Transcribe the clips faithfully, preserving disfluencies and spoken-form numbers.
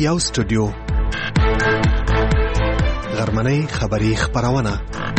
یو سټوډیو غرمنۍ خبری خبرونه.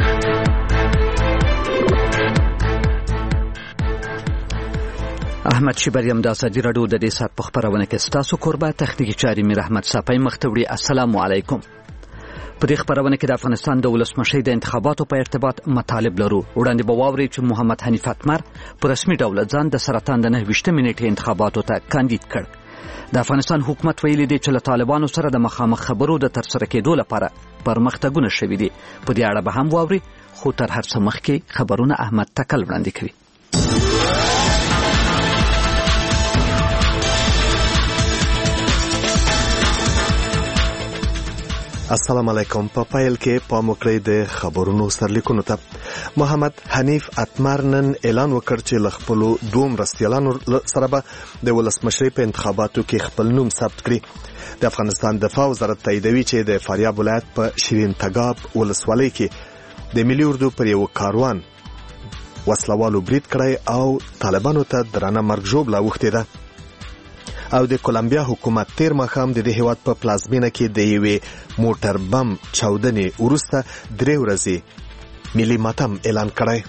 احمد شبریم د ازادي راډیو د دې سات په خبرونه کې ستاسو قربا تخنیکی چاري میر احمد صافی مختوړي. السلام علیکم. په دې خبرونه کې د افغانستان د ولسمشر د انتخاباتو په ارتباط مطالب لرو. وړاندې به واوري چې محمد حنیف اتمر په رسمي ډول ځان د سرطان د نهه ویشتمې نیټې انتخاباتو ته کاندید کړ. د افغانستان حکومت ویلي دی چې له طالبانو سره د مخامخ خبرو د ترسره کېدو لپاره پرمختګونه شوي دي. په دې اړه به هم واوري، خو تر هر څه مخکې خبرونه احمد تکل وړاندې کوي. السلام علیکم. په پایل کې پام وکړئ د خبرونو سرلیکونو ته. محمد حنیف اتمر نن اعلان وکړ چې له خپلو دوه مرستیالانو سره به د ولسمشرۍ په انتخاباتو کې خپل نوم ثبت کړي. د افغانستان دفاع وزارت تاییدوي چې د فاریاب ولایت په شیرین تګاب ولسوالۍ کې د ملي اردو پر یو کاروان وسلوالو برید کړی او طالبانو ته درانه مرګ ژوبله اوښتې ده. او د کولمبیا حکومت تیر ماښام د دې هیواد په پلازمینه کې د یوې موټر بم چاودنې وروسته درې ورځې ملي ماتم اعلان کړی.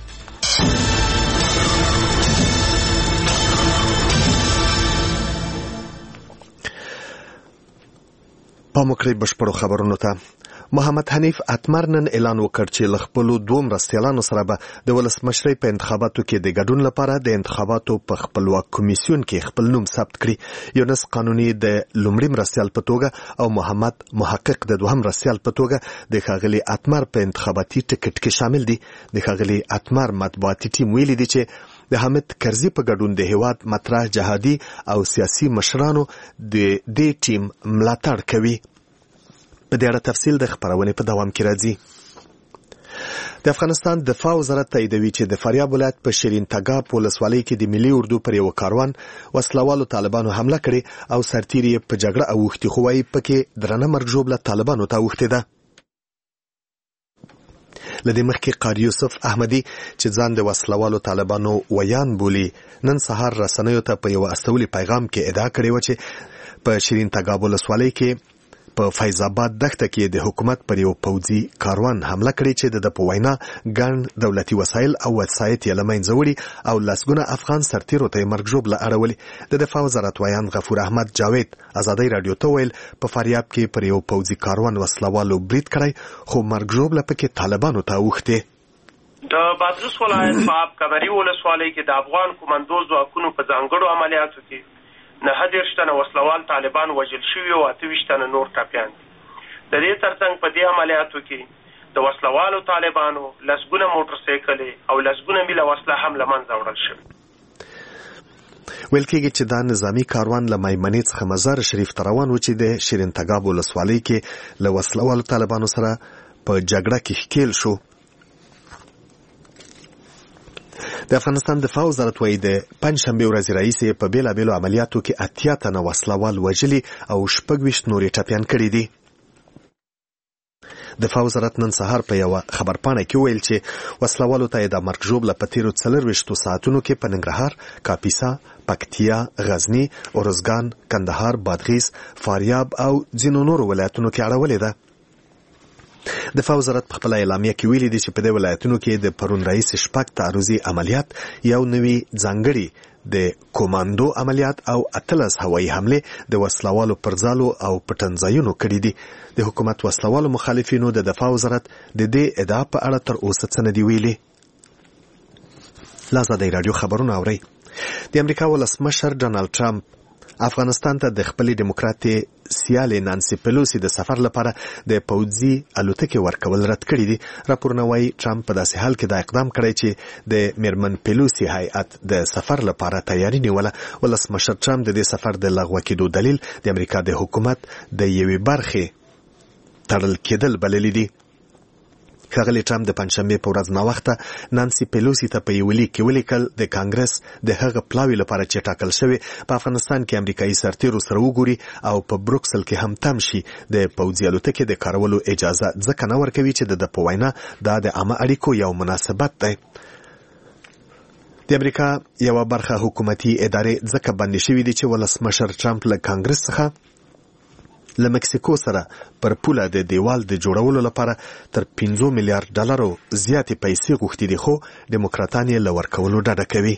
پام وکړئ بشپړو خبرونو ته. محمد حنیف اتمر نن اعلان وکړ چې له خپلو دوه مرستیالانو سره به د ولسمشرۍ په انتخاباتو کې د ګډون لپاره د انتخاباتو په خپلواک کمیسیون کې خپل نوم ثبت کړي. یونس قانوني د لومړي مرستیال په توګه او محمد محقق د دوهم مرستیال په توګه د ښاغلي اتمر په انتخاباتي ټکټ کې شامل دي. د ښاغلي اتمر مطبوعاتي ټیم ویلي دي چې د حامد کرزي په ګډون د هیواد مطرح جهادي او سیاسي مشرانو د دې ټیم ملاتړ کوي. په دې اړه تفصیل د خبرونې په دوام کې راځي. د افغانستان دفاع وزارت تاییدوي چې د فاریاب ولایت په شیرین تګاب ولسوالۍ کې د ملي اردو پر یو کاروان وسلوالو طالبانو حمله کړې او سرتیري په جګړه اوښتي، خو وايي پکې درنه مرګ ژوبله طالبانو ته اوښتې ده. لدې مخکې قاری یوسف احمدي چې ځان د وسلوالو طالبانو ویان بولي، نن سهار رسنیو ته په یو استولي پیغام کې ادعا کړې و چې په شیرین تګاب ولسوالۍ کې په فیض آباد دښته کې د حکومت پر یو پوځي کاروان حمله کړې چې د په وینا ګڼ دولتي وسایل او وسایط یې له منځه وړي او لسګونه افغان سرتیرو ته یې مرګ ژوبله اړولې. د دفاع وزارت ویان غفور احمد جاوید ازادۍ راډیو ته ویل په فاریاب کې پر یو پوځي کاروان وسلوالو برید کړی، خو مرګ ژوبله پکې طالبانو ته اوښتې. د بادغیس ولایت په آب کمري ولسوالۍ کې د افغان کمانډو ځواکونو په ځانګړو عملیاتو کې نهه دېرش تنه وسلوال طالبان وژل شوي او اته ویشت تنه نور ټپیان دي. د دې ترڅنګ په دې عملیاتو کې د وسلوالو طالبانو لسګونه موټرسایکلې او لسګونه میله وسله هم له منځه وړل شوې. ویل کېږي چې دا نظامي کاروان له میمنې څخه مزار شریف ته روان و چې د شیرین تګاب ولسوالۍ کې له وسلوالو طالبانو سره په جګړه کې ښکېل شو. د افغانستان دفاع وزارت وایي د پنجشنبې ورځې راهیسې په بېلابېلو عملیاتو کې اتیا تنه وسلوال وژلي او شپږ ویشت نور یې ټپیان کړي دي. دفاع وزارت نن سهار په یوه خبرپاڼه کې ویل چې وسلوالو ته یې د مرګ ژوبله په تېرو څلرویشتو ساعتونو کې په ننګرهار، کاپیسا، پکتیا، غزني، ارزګان، کندهار، بادغیس، فاریاب او ځینو نورو ولایتونو کې اړولې ده. دفاع وزارت په خپله اعلامیه کې ویلي دي چې په دې ولایتونو کې د پرون راهیسې شپږ تعرضي عملیات، یو نوي ځانګړي د کوماندو عملیات او اتلس هوایي حملې د وسلوالو پر ځالو او پټنځایونو کړي دي. د حکومت وسلوالو مخالفینو د دفاع وزارت د دې ادعا په اړه تر اوسه څه نه دي ویلي. له ازادۍ راډیو خبرونه اورئ. د امریکا ولسمشر ډانلډ ټرمپ افغانستان ته د خپلې ډیموکراتې سیالې نانسي پیلوسي د سفر لپاره د پوځي الوتکې ورکول رد کړي دي. راپورونه وایي ټرمپ په داسې حال کې دا اقدام کړی چې د میرمن پیلوسي هیئت د سفر لپاره تیاری نیوله. ولسمشر ټرمپ د دې سفر د لغوه کېدو دلیل د امریکا د حکومت د یوې برخې تړل کېدل بللی دي. ښاغلي ټرمپ د پنجشنبې په ورځ ناوخته نانسي پیلوسي ته په یو لیک کې ولیکل د کانګرس د هغه پلاوي لپاره چې ټاکل شوی په افغانستان کې امریکایي سرتیرو سره وګوري او په بروکسل کې هم تم شي. د پوځي الوتکې د کارولو اجازه ځکه نه ورکوي چې د په وینا دا د عامه اړیکو یو مناسبت دی. د امریکا یوه برخه حکومتي ادارې ځکه بندي شوي دي چې ولسمشر ټرمپ له کانګرس څخه له مکسیکو سره پر پوله د دیوال د جوړولو لپاره تر پنځه میلیارډ ډالرو زیاتې پیسې غوښتي دي، خو ډیموکراتان یې له ورکولو ډډه کوي.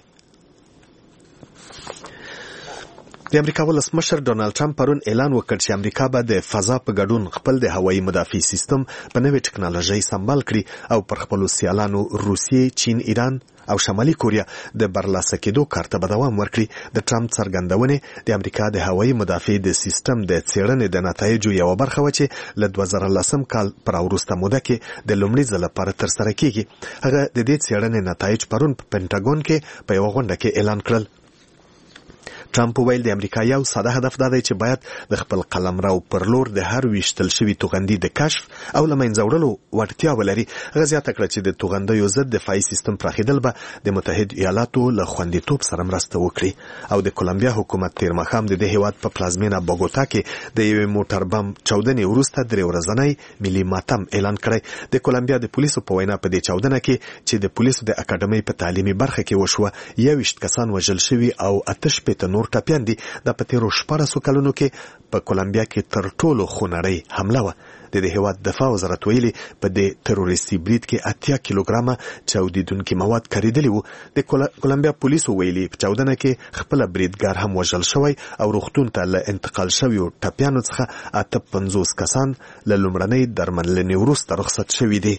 د امریکا ولسمشر ډونالد ټرمپ پرون اعلان وکړ چې امریکا به د فضا په ګډون خپل د هوایي مدافع سیستم په نوې ټکنالوژۍ سمبال کړي او پر خپلو سیالانو روسیې، چین، ایران او شمالي کوریا د برلاسه کېدو کار ته به دوام ورکړي. د ټرمپ څرګندونې د امریکا د هوایي مدافع د سیستم د څېړنې د نتایجو یوه برخه وه چې له دوه زره لسم کال پر وروسته موده کې د لومړي ځل لپاره ترسره کېږي. هغه د دې څېړنې نتایج پرون په پینټاګون کې په یوه غونډه کې اعلان کړل. ټرمپ ویل د امریکا یو ساده هدف دا دی چې باید د خپل قلمرو پر لور د هر ویشتل شوي توغندي د کشف او له منځه وړلو وړتیا ولري. هغه زیاته کړه چې د توغندیو ضد دفاعي سیستم پراخېدل به د متحد ایالاتو له خوندیتوب سره مرسته وکړي. او د کولمبیا حکومت تیر ماښام د دې هیواد په پلازمینه بوګوتا کې د یوې موټر بم چاودنې وروسته درې ورځنی ملي ماتم اعلان کړی. د کولمبیا د پولیسو په وینا په دې چاودنه کې چې د پولیسو د اکاډمۍ په تعلیمي برخه کې وشوه، یوویشت کسان وژل شوي او اته شپېته نور ټپیان دي. دا په تیرو شپاړسو کلونو کې په کولمبیا کې تر ټولو خونړۍ حمله وه. د دې هیواد دفاع وزارت ویلي په دې تروریستي برید کې اتیا کیلوګرامه چاودیدونکي مواد کاریدلي وو. د کولمبیا پولیسو ویلي په چاودنه کې خپل بریدګر هم وژل شوی او روغتون ته له انتقال شویو ټپیانو څخه اته پنځوس کسان له لومړنۍ درملنې وروسته رخصت شوي دي.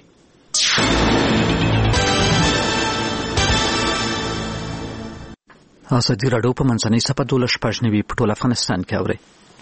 ازادي راډیو په منځنۍ صفحه دولس شپږ نوي په ټول افغانستان کې اوري.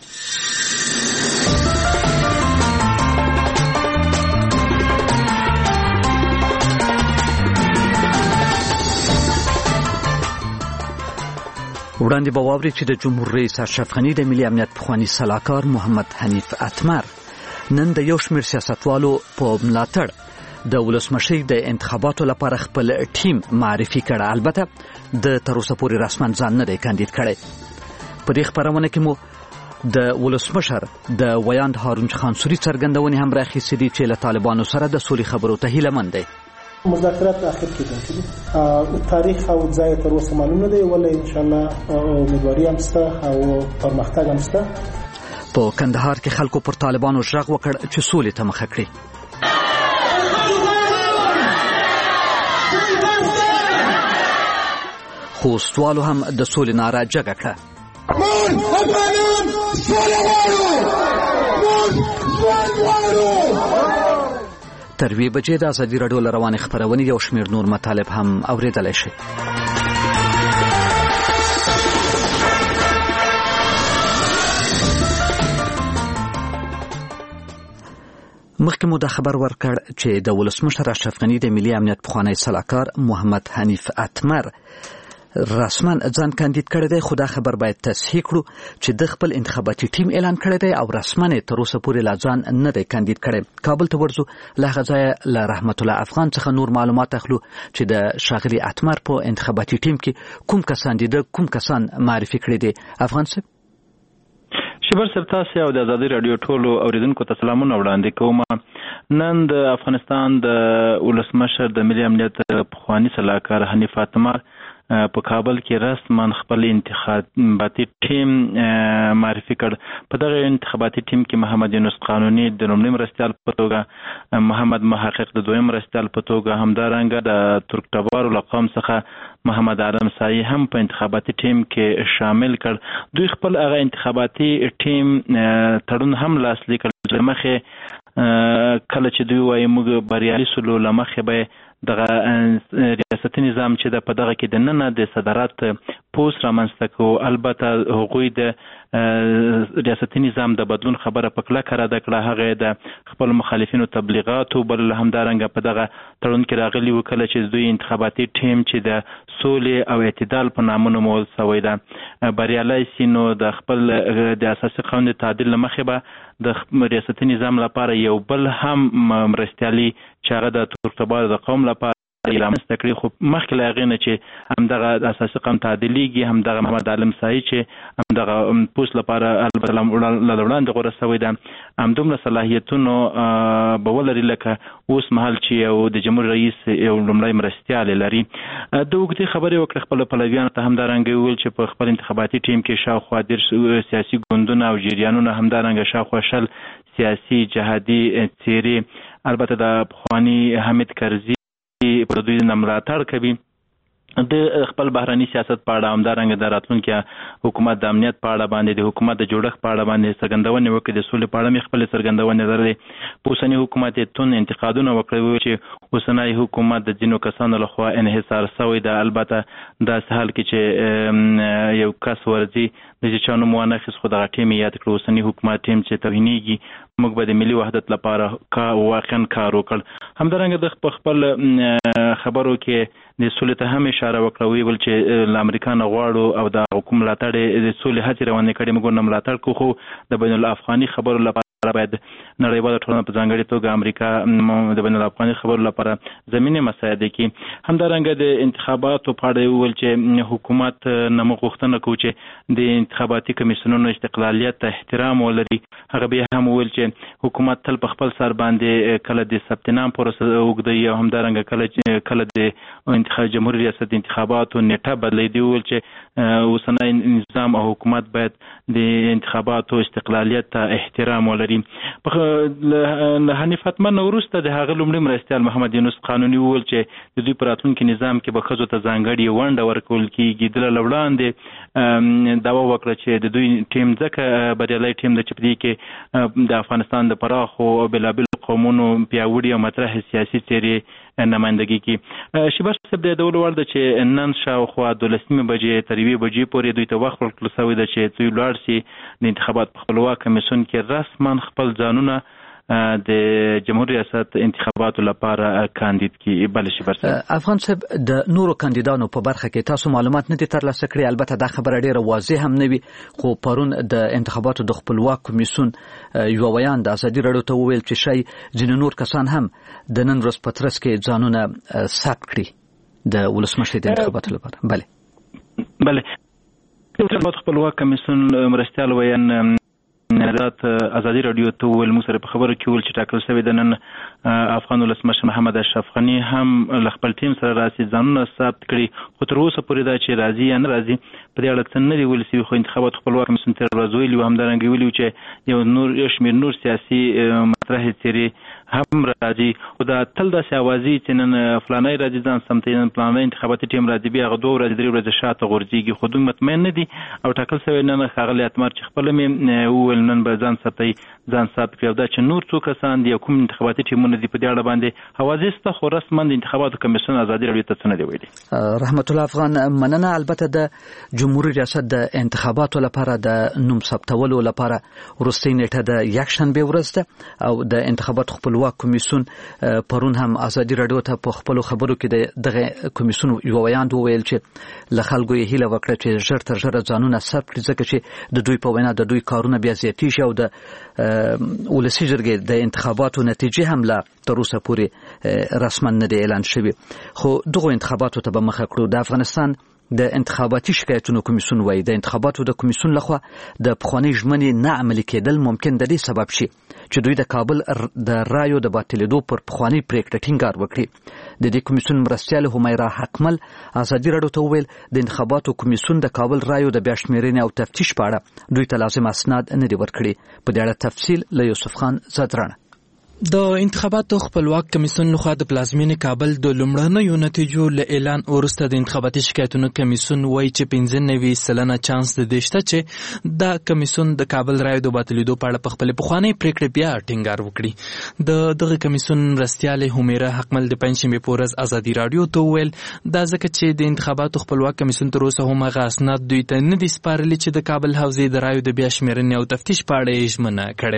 وړاندې به واورئ چې د جمهور رئیس اشرف غني د ملي امنیت پخواني سلاکار محمد حنیف اتمر نن د یو شمېر سیاستوالو په ملاتړ د ولسمشۍ د انتخاباتو لپاره خپل ټیم معرفي کړ. البته د تر اوسه پورې رسما ځان نه دی کاندید کړی. په دې خپرونه کې مو د ولسمشر د ویاند هارون خان سوري څرګندونې هم راخیستې دي چې له طالبانو سره د سولې خبرو ته هیلهمند دی. مذاکرات اخر کېدونکي دي. تاریخ او ځای تر اوسه معلوم نه دی، ولې ان شاء الله امیدواري هم شته او پرمختګ هم شته. په کندهار کې خلکو پر طالبانو ژغ وکړ چې سولې ته مخه کړي. خوستوالو هم د سولې ناره جګه کړه. موږ افغانان سوله غواړو، موږ ژوند غواړو. تر یوې بجې د ازادي راډیو له روانې خپرونې یو شمېر نور مطالب هم اورېدلی شي. مخکې مو دا خبر ورکړ چې د ولسمشر اشرف غني د ملي امنیت پخوانی سلاکار محمد حنیف اتمر رسما ځان کاندید کړی دی، خو دا خبر باید تصحیح کړو چې د خپل انتخاباتي ټیم اعلان کړی دی او رسما تر اوسه پورې لا ځان نه دی کاندید کړی. کابل ته ورځو، له هغه ځایه له رحمت الله افغان څخه نور معلومات اخلو چې د ښاغلي اتمر په انتخاباتي ټیم کې کوم کسان دي، د کوم کسان معرفي کړي دي. افغان صاحب شبر صاحب، تاسو او د ازادي راډیو ټولو اوریدونکو ته سلامونه وړاندې کوم. نن د افغانستان د ولسمشر د ملي امنیت پخوانی سلاکار حنیف اتمر په کابل کې رسما خپل انتخاباتي ټیم معرفي کړ. په دغه انتخاباتي ټیم کې محمد یونس قانوني د لومړي مرستیال په توګه، محمد محقق د دویم مرستیال په توګه، همدارنګه د ترکتبارو له قوم څخه محمد عالم سایي هم په انتخاباتي ټیم کې شامل کړ. دوی خپل هغه انتخاباتي ټیم تړون هم لاسلیک کړ. مخې کله چې دوی وایي موږ بریالي سولو، له مخې به دغه ریاستي نظام چې د په دغه کې د ننه د صدارت پوست رامنځته کوو. البته هغوی د ریاستي نظام د بدلون خبره په کلکه رد کړه. هغه د خپل مخالفینو تبلیغاتو بل همدارنګه په دغه تړون کې راغلي و کله چې دوی انتخاباتي ټیم چې د سولې او اعتدال په نامه نومول شوی ده بریالی سي، نو د خپل د اساسي قانون د تعدیل له مخې به د ریاستي نظام لپاره یو بل هم مرستیالي چې هغه د ترکتبار د قوم لپاره رامنځته کړي، خو مخکې له هغې نه چې همدغه اساسي قانون تعدیلېږي، همدغه محمد عالم سایي چې همدغه پوسټ لپاره البته له وړاندې غوره شوی ده، همدومره صلاحیتونو به ولري لکه اوس مهال چې یو د جمهور رئیس یو لومړی مرستیال لري. د اوږدې خبرې وکړې خپلو پلویانو ته، همدارنګه وویل چې په خپل انتخاباتي ټیم کې شاوخوا دېرش سیاسي ګوندونه او جریانونه، همدارنګه شاوخوا شل سیاسي جهادي څېرې البته د پخواني حمید کرزي پر دوی نه ملاتړ کوي. د خپل بهرني سیاست په اړه، همدارنګه د راتلونکي حکومت د امنیت په اړه باندې، د حکومت د جوړښت په اړه باندې څرګندونې وکړې، د سولې په اړه مې خپلې څرګندونې لرلې. په اوسني حکومت یې تون انتقادونه وکړي چې اوسنی حکومت د ځینو کسانو لخوا انحصار شوی ده. البته داسې حال کې چې یو کس ورځي د چې چا نوم وانخیست، خو دغه ټیم یې یاد کړو، اوسني حکومت ټیم چې توهینېږي، موږ به د ملي وحدت لپاره واقعا کار وکړ. همدارنګه د خپل خبرو کې د سولې ته هم اشاره وکړه، ویل چې له امریکا نه غواړو او د حکومت ملاتړ د سولې هڅې روانې کړي، موږ نه ملاتړ کوو، خو د بین الافغاني خبرو لپاره باید نړیواله ټولنه په ځانګړې توګه امریکا د بین الافغاني خبرو لپاره زمینې مساعده کړي. همدارنګه د انتخاباتو په اړه وویل چې حکومت نه موږ غوښتنه کوو چې د انتخاباتي کمیسیونونو استقلالیت ته احترام ولري. هغه بیا هم وویل چې حکومت تل په خپل سر باندې کله د ثبت نام پروسه اوږدوي او همدارنګه کله کله د انتخاب جمهوریت ریاست انتخاباتو نیټه بدلوي. وویل چې اوسنی نظام او حکومت باید د انتخاباتو استقلالیت ته احترام ولري. له حنیف اتمر وروسته د هغه لومړي مرستیال محمد یونس قانوني وویل چې د دوی په راتلونکي نظام کې به ښځو ته ځانګړې ونډه ورکول کېږي. د له وړاندې دعوا وکړه چې د دوی ټیم ځکه بریالی ټیم ده چې په دې کې د افغانستان د پراخو او بېلابېلو قومونو پیاوړي او مطرح سیاسي څېرې نمایندګي کوي. شیبه صاحب د یادولو وړ ده چې نن شاوخوا دولسمې بجې تر یوې بجې پورې دوی ته وخت ورکړل شوی ده چې دوی لاړ شي د انتخابات په خپلواک کمیسیون کې رسما خپل ځانونه د جمهوریت ریاست انتخاباتو لپاره کاندید کی. بل شي برسه افغان صاحب د نورو کاندیدانو په برخه کې تاسو معلومات نه دي ترلاسه کړی، البته دا خبره ډیره واضح هم نه وي، خو پرون د انتخاباتو د خپلواک کمیسیون یو ویان د ازادي راډیو ته وویل چې شای ځینې نور کسان هم د نن ورځ په ترڅ کې ځانونه ثبت کړي د ولسمشر د انتخاباتو لپاره. بله بله انتخابات خپلواک کمیسیون مرستیال ویان نظارت ازادي راډیو ته ویل، موږ سره په خبرو کې ویل چې ټاکل شوی د نن افغان ولسمشر محمد اشرف غني هم له خپل ټیم سره راسي ځانونه ثبت کړي، خو تر اوسه پورې دا چې راځي یا نه راځي په دې اړه څه نه دي ویل شوي. خو انتخابات خپلواک کمیسیون تر ورځ ویلي و، همدارنګه ویلي چې یو نور یو شمېر نور سیاسي مطرحې څېرې هم راځي، خو دا تل داسې اوازي چې نن فلانی راځي ځان سمتوي، نن فلانی انتخاباتي ټیم راځي، بیا هغه دوه ورځې درې ورځې شاته غورځېږي، خو دوی مطمئن نه دي. او ټاکل شوی نن ښاغلی اتمر چې خپله مې وویل نن به ځان ثبتوي ځان ثبت کړي، او دا چې نور څو کسان دي کوم انتخاباتي ټیمونه دي په دې اړه باندې اوازې شته، خو رسما د انتخاباتو کمیسیون ازادي راډیو ته څه نه دي ویلي. رحمت الله افغان مننه. البته د جمهوریت ریاست د انتخاباتو لپاره د نوم ثبتولو لپاره وروستۍ نیټه د یکشنبې ورځ ده او د انتخاباتو خپلواک کمیسیون پرون هم ازادي راډیو ته په خپلو خبرو کې دغه کمیسیون یو ویاند وویل چې له خلکو یې هیله وکړه چې ژر تر ژره ځانونه ثبت کړي، ځکه چې د دوی په وینا د دوی کارونه بیا زیاتې شي او د ولسي جرګې د انتخاباتو نتیجې هم لا تر اوسه پورې رسما نه دی اعلان شوي. خو دغو انتخاباتو ته به مخه کړو. د افغانستان د انتخاباتي شکایتونو کمیسیون وایي د انتخاباتو د کمیسیون لخوا د پخوانۍ ژمنې نه عملي کېدل ممکن د دې سبب شي چې دوی د کابل د رایو د باطلېدو پر پخوانۍ پرېکړه ټینګار وکړي. د دې کمیسیون مرستیال همیرا حکمل ازادي راډیو ته وویل د انتخاباتو کمیسیون د کابل رایو د بیا شمېرنې او تفتیش په اړه دوی ته لازم اسناد نه دي ورکړي. په دې اړه تفصیل له یوسف خان زادرانه. د انتخاباتو خپلواک کمیسیون لخوا د پلازمینې کابل د لومړنیو نتیجو له اعلان وروسته د انتخاباتي شکایتونو کمیسیون وایي چې پنځه نوي سلنه چانس د دې شته چې دا کمیسیون د کابل رایو د باطلېدو په اړه په خپلې پخوانۍ پرېکړې بیا ټینګار وکړي. د دغه کمیسیون مرستیالې همیرا حکمل د پنجشنبې په ورځ ازادي راډیو ته وویل دا ځکه چې د انتخاباتو خپلواک کمیسیون تر اوسه هم هغه اسناد دوی ته نه دي سپارلي چې د کابل حوزې د رایو د بیا شمېرنې او تفتیش په اړه یې ژمنه کړې وه.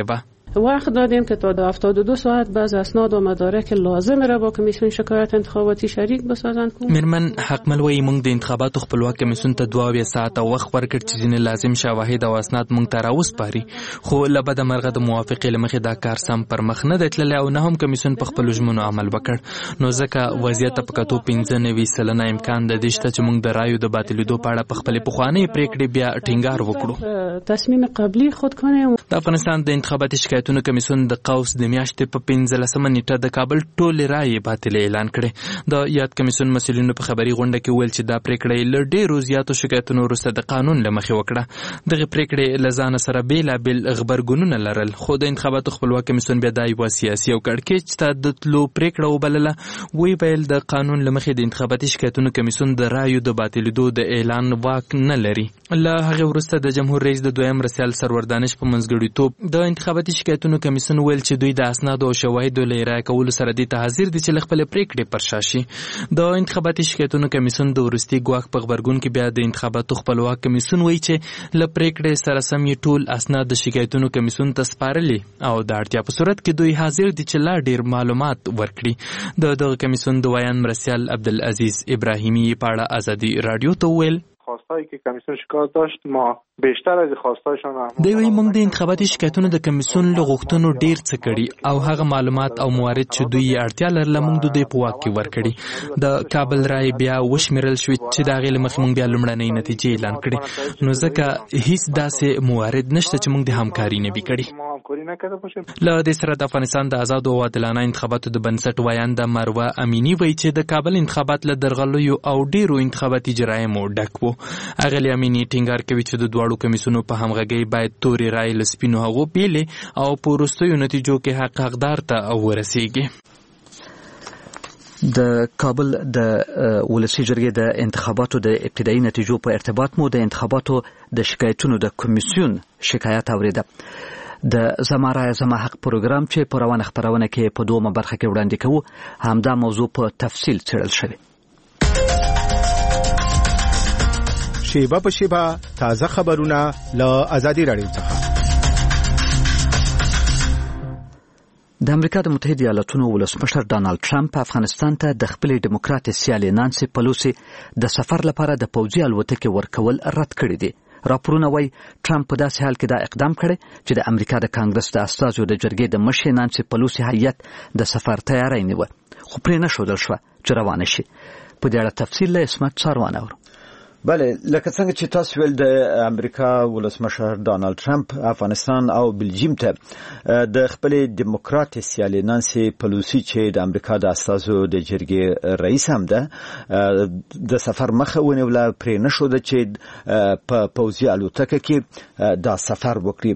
وقت دادیم که تا هفتاد و دو ساعت بعض اسناد و مدارک لازم را با کمیسیون شکایت انتخاباتی شریک بسازند. میرمن حقمل وایي موږ د انتخاباتو خپلواک کمیسیون ته دوه اویا ساعته وخت ورکړ چې ځینې لازم شواهد او اسناد موږ ته راوسپاري، خو له بده مرغه د موافقې له مخې دا کار سم پر مخ نه دی تللی او نه هم کمیسیون په خپلو ژمنو عمل وکړ. نو ځکه وضعیت ته په کتو پنځه نوي سلنه امکان د دې شته چې موږ د رایو د باطلېدو په اړه په خپلې پخوانۍ پرېکړې بیا ټینګار وکړو. تصمیم قبلی خود کنیم. د افغانستان د انتخاباتي شکایتونو کمیسیون د قوس د میاشتې په پنځلسمه نیټه د کابل ټولې رایې باطلې اعلان کړې. د یاد کمیسیون مسؤلینو په خبري غونډه کې ویل چې دا پرېکړه له ډېرو زیاتو شکایتونو وروسته د قانون له مخې وکړه. دغه پرېکړې له ځانه سره بېلابېل غبرګونونه لرل، خو د انتخاباتو خپلواک کمیسیون بیا دا یوه سیاسي او کړکېچ ته د تلو پرېکړه وبلله. ویې ویل د قانون له مخې د انتخاباتي شکایتونو کمیسیون د رایو د باطلېدو د اعلان واک نه لري. له هغې وروسته د جمهور رئیس د دویم مرستیال سرور دانش په منځګړیتوب د انتخاباتي شکایتونو کمیسیون ویل چې دوی د اسنادو او شواهدو له ارائه کولو سره دې ته حاضر دي چې له خپلې پرېکړې پر شا شي. د انتخاباتي شکایتونو کمیسیون د وروستي ګواښ په غبرګون کې بیا د انتخاباتو خپلواک کمیسیون وایي چې له پرېکړې سره سم یې ټول اسناد د شکایتونو کمیسیون ته سپارلي او د اړتیا په صورت کې دوی حاضر دي چې لا ډېر معلومات ورکړي. د دغه کمیسیون د ویان مرستیال عبدالعزیز ابراهیمی په اړه ازادي راډیو ته وویل خواستایی که کمیسیون شکایت داشت ما بیشتر از خواستایشان دی وی موږ د انتخاباتي شکایتونو د کمیسیون له غوښتنو ډیر څه کړي او هغه معلومات او موارد چې دوی اړتیا لرله موږ د دوی په واک کې ورکړي. د کابل رای بیا وشمیرل شوې چې د هغې له مخې موږ بیا لومړنۍ نتیجې اعلان کړي، نو ځکه هیڅ داسې موارد نشته چې موږ د همکاري نه وي کړي. له دې سره د افغانستان د آزادو او عادلانه انتخاباتو د بنسټ ویانده مروه امینی وایي چې د کابل انتخابات له درغلیو او ډیرو انتخاباتي جرایمو ډک وو. اغلی امینی ټینګار کوي چې د دواړو کمیسیونو په همغږۍ باید تورې رایې له سپینو هغو بیلې او په وروستیو نتیجو کې حق حقدار ته ورسیږي. د کابل د ولسي جرګې د انتخاباتو د ابتدایي نتیجو په ارتباط مو د انتخاباتو د شکایتونو د کمیسیون شکایت اوریده. د زما رایه زما حق پروګرام چې په روانه خپرونه کې په دومره برخه کې وړاندې کوو همدا موضوع په تفصیل څېړل شوې. شیبه په شیبه تازه خبرونه له ازادي راډیو څخه. د امریکا د متحده ایالاتونو ولسمشر ډانلډ ټرمپ افغانستان ته د خپلې ډیموکراتې سیالې نانسي پلوسي د سفر لپاره د پوځي الوتکې ورکول رد کړي دي. راپورونه وایي ټرمپ په داسې حال کې دا اقدام کړی چې د امریکا د کانګرس د استازو د جرګې د مشرې نانسي پلوسي هیئت د سفر تیاری نیوه، خو پرې نه ښودل شوه چې روانه شي. په دې اړه تفصیل له عصمت څاروان اورو. بله، لکه څنګه چې تاسو ویل د امریکا ولسمشر ډانلډ ټرمپ افغانستان او بلجیم ته د خپل ډیموکرات سیالې نانسي پلوسی چې د امریکا د استازو د جرګې رئیس هم ده د سفر مخه ونیوله، پرې نه ښوده چې په پوځي الوتکه کې دا سفر وکړي.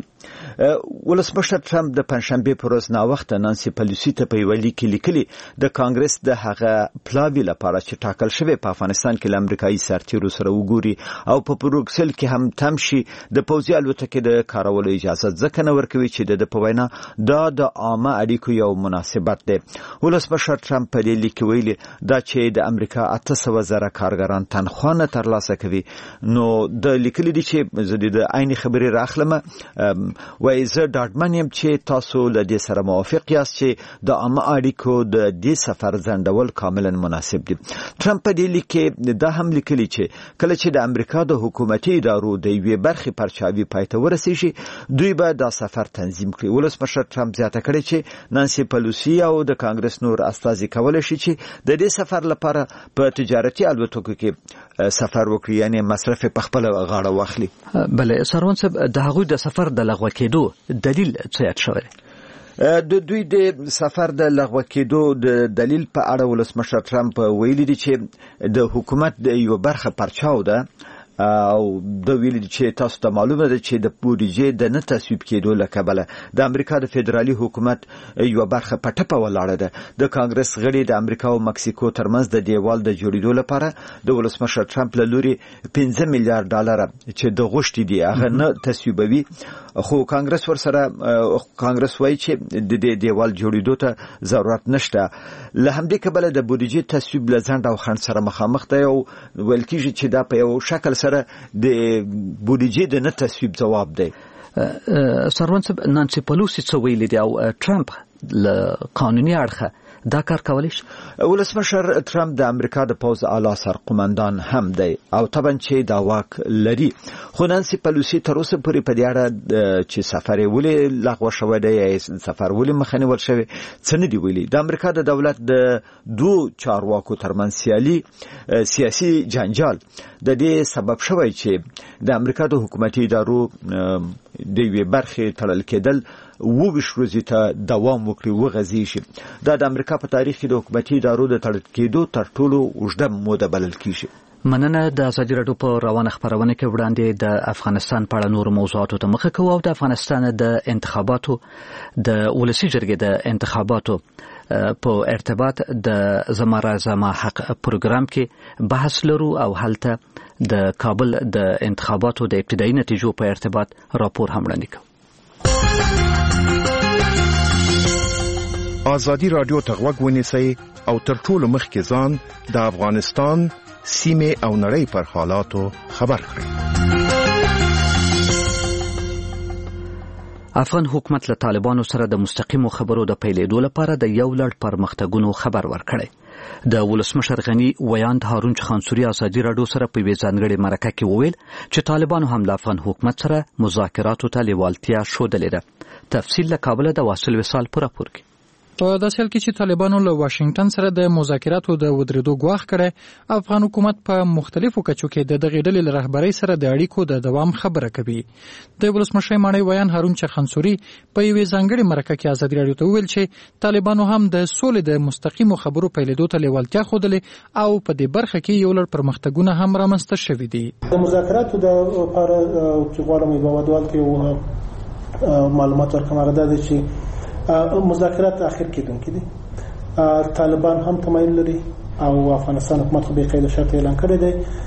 ولسمشر ټرمپ د پنځشنبه پر ورځ ناوخته نانسي پلوسی ته په یوه لیک کې لیکلي د کانګرس د هغه پلاوي لپاره چې ټاکل شوی په افغانستان کې له امریکایي سرتیرو سره وګوري او په بروکسل کې هم تم شي د پوځي الوتکې د کارولو اجازه ځکه نه ورکوي چې د په وینا دا د عامه اړیکو یو مناسبت دی. ولسمشر ټرمپ په دې لیک کې ویلي دا چې د امریکا اته سوه زره کارګران تنخوا نه ترلاسه کوي، نو د لیکلي دي چې زه د عیني خبرې راخلم وایي زه ډاډمن یم چې تاسو له دې سره موافق یاست چې د عامه اړیکو د دې سفر ځنډول کاملا مناسب دي. ټرمپ په دې لیک کې دا هم لیکلي چې کله چې د امریکا د حکومتي ادارو د یوې برخې پرچاوي پای ته ورسیږي دوی به دا سفر تنظیم کړي. ولسمشر ټرمپ زیاته کړې چې نانسي پلوسی او د کانګرس نور استازي کولی شي چې د دې سفر لپاره په تجارتي الوتکو کې سفر وکړي، یعنی مصرف په خپل غاړه واخلي. بله سروان صاحب، د هغوی د سفر د لغوه کېدو دلیل څه یاد شوی؟ د دوی د سفر د لغوه کېدو د دلیل په اړه ولسمشر ټرمپ ویلي دي چې د حکومت د یو برخه پرچاو ده او د ویلي چې تاسو ته معلومه ده چې د بودیجې د نه تصویب کېدو له کبله د امریکا د فدرالي حکومت یو برخه په ټپه ولاړه ده. د کانګرس غړي د امریکا او مکسیکو ترمنځ د دیوال د جوړېدو لپاره د ولسمشر ټرمپ له لوري پنځه میلیارډ ډالر چې د غوښتي دي هغه نه تصویبوي، خو کانګرس ورسره کانګرس وایي چې د دې دیوال جوړېدو ته ضرورت نشته. له همدې کبله د بودیجې تصویب له ځنډ او خنډ سره مخامخ دی او ویل کېږي چې دا په یو شکل سره د بودیجې د نه تصویب ځواب دی. سروان صاحب نانسي پلوسی څه ویلي دي او ټرمپ له قانوني اړخه دا کار کولی شي؟ ولسمشر ټرمپ د امریکا د پوز اعلی سرقومندان هم دی او طبعا چې دا واک لري، خو نانسي پلوسی تر اوسه پورې په دې اړه چې سفر یې ولې لغوه شوی دی یا سفر ولې مخه نیول شوی څه نه دی ویلي. د امریکا د دولت د دوه چارواکو ترمنځ سیالي سیاسي جنجال د دې سبب شوی چې د امریکا د حکومتي ادارو د یوې برخې تړل کېدل وویش ورځې ته دوام وکړي وغځي شي. دا د امریکا په تاریخ کې د حکومتي ادارو د تړل کېدو تر ټولو اوږده موده بلل کیږي. مننه. د ازادي راډیو په روانه خبرونه کې وړاندې د افغانستان په اړه نور موضوعاتو ته مخه کوو او د افغانستان د انتخاباتو د ولسی جرګې د انتخاباتو په ارتباط د زما زما حق پروګرام کې بحث لرو او هلته د کابل د انتخاباتو د ابتدایي نتیجو په ارتباط راپور هم وړاندې کوو. ازادي راډیو ته غوږ ونیسئ او تر ټولو مخکې ځان د افغانستان سیمې او نړۍ پر حالاتو خبر کړئ. افغان حکومت له طالبانو سره د مستقیمو خبرو د پیلېدو لپاره د یو لړ پرمختګونو خبر ورکړی. د ولسمشر غنی ویاند هارون خانسوري ازادي راډیو سره په وی ځانګړي مرکه کې وویل چې طالبانو هم د افغان حکومت سره مذاکراتو ته لیوالتیا ښودلې ده. تفصیل له کابل د واصل وصال پر راپور کې. په داسې حال کې چې طالبانو له واشنگټن سره د مذاکراتو د ودرېدو ګواښ کړی، افغان حکومت په مختلفو کچو کې د دغې ډلې له رهبرۍ سره د اړیکو د دوام خبره کوي. د ولسمشر ماڼۍ ویان هارون خانسوري په یوې ځانګړې مرکه کې ازادي راډیو ته وویل چې طالبانو هم د سولې د مستقیمو خبرو پیلېدو ته لیوالتیا ښودلې او په دې برخه کې یو لړ پرمختګونه هم رامنځته شوي دي. د مذاکراتو د لپاره چې غواړم یو ودوال کې معلومات ورکړم دا دی چې مذاکرات اخر کېدونکي دي. طالبان هم تمایل لري او افغانستان حکومت خو به قید شرط اعلان کړی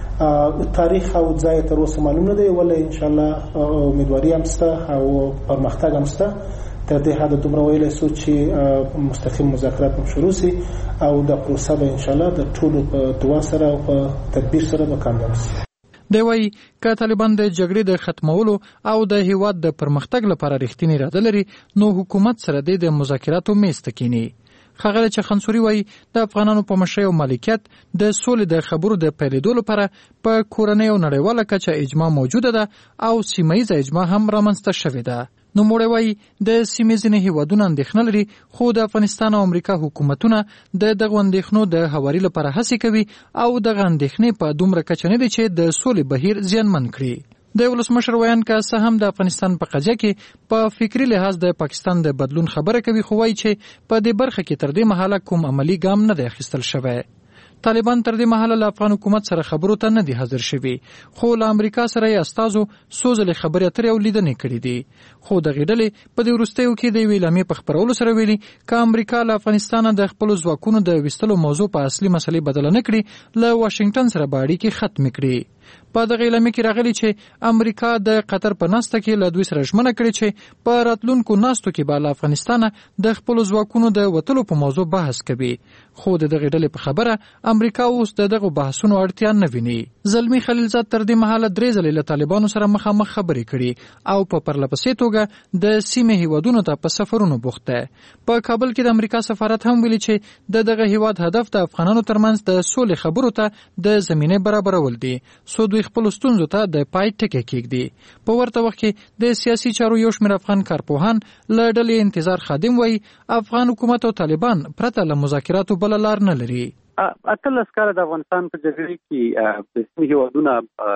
دی. تاریخ او ځای تر اوسه معلوم نه دی، ولې ان شاء الله امیدواري هم شته او پرمختګ هم شته. تر دې حد دومره ویلی سو چې مستقیم مذاکرات هم شروع سي او د پروسه به ان شاء الله د ټولو په دعا سره او په تدبیر سره به کامیاب سي. دی وايي که طالبان د جګړې د ختمولو او د هیواد د پرمختګ لپاره رښتینی اراده لري نو حکومت سره د مذاکراتو میز ته کینی. ښاغلی چخانسوري وايي د افغانانو په مشرۍ او مالکیت د سولې د خبرو د پیلېدو لپاره په کورنۍ او نړیواله کچه اجماع موجوده ده او سیمه ییزه اجماع هم رامنځته شوې ده. نو موړی وايي د سیمې ځینې هیوادونه اندېښنه لري، خو د افغانستان او امریکا حکومتونه د دغو اندېښنو د هواري لپاره هڅې کوي او دغه اندېښنې په دومره کچه نه دي چې د سولې بهیر زیانمن کړي. د ولسمشر ویان که څه هم د افغانستان په قضیه کې په فکری لحاظ د پاکستان د بدلون خبره کوي، خو وايي چې په دې برخه کې تر دې مهاله کوم عملی ګام نه دی اخیستل شوی. طالبان تر دې مهاله له افغان حکومت سره خبرو ته نه دي حاضر شوي، خو له امریکا سره یې استازو څو ځلې خبرې اترې او لیدنې کړې دي. خو دغې ډلې په دې وروستیو کې د یوې اعلامیې په خپرولو سره ویلي که امریکا له افغانستانه د خپلو ځواکونو د ویستلو موضوع په اصلي مسلې بدله نه کړي، له واشنګټن سره به اړیکې ختمې کړي. په دغه اعلامیه کې راغلي چې امریکا د قطر په ناسته کې له دوی سره ژمنه کړې چې په راتلونکو ناستو کې به له افغانستانه د خپلو ځواکونو د وتلو په موضوع بحث کوي. خو د دغې ډلې په خبره امریکا اوس د دغو بحثونو اړتیا نه ویني. زلمی خلیلزاد تر دې مهاله درې ځلې له طالبانو سره مخامخ خبرې کړي او په پرلپسې توګه د سیمې هیوادونو ته په سفرونو بوخت دی. په کابل کې د امریکا سفارت هم ویلي چې د دغه هیواد هدف د افغانانو ترمنځ د سولې خبرو ته د زمینې برابرول دي، سو دوی خپل ستونزو ته د پای ټکی کېږدي. په ورته وخت کې د سیاسي چارو یو شمېر افغان کارپوهان له ډلې انتظار خادم وایي افغان حکومت او طالبان پرته له مذاکراتو بله لار نه لري. اتلس کاله د افغانستان په جګړې کې د سیمې هیوادونه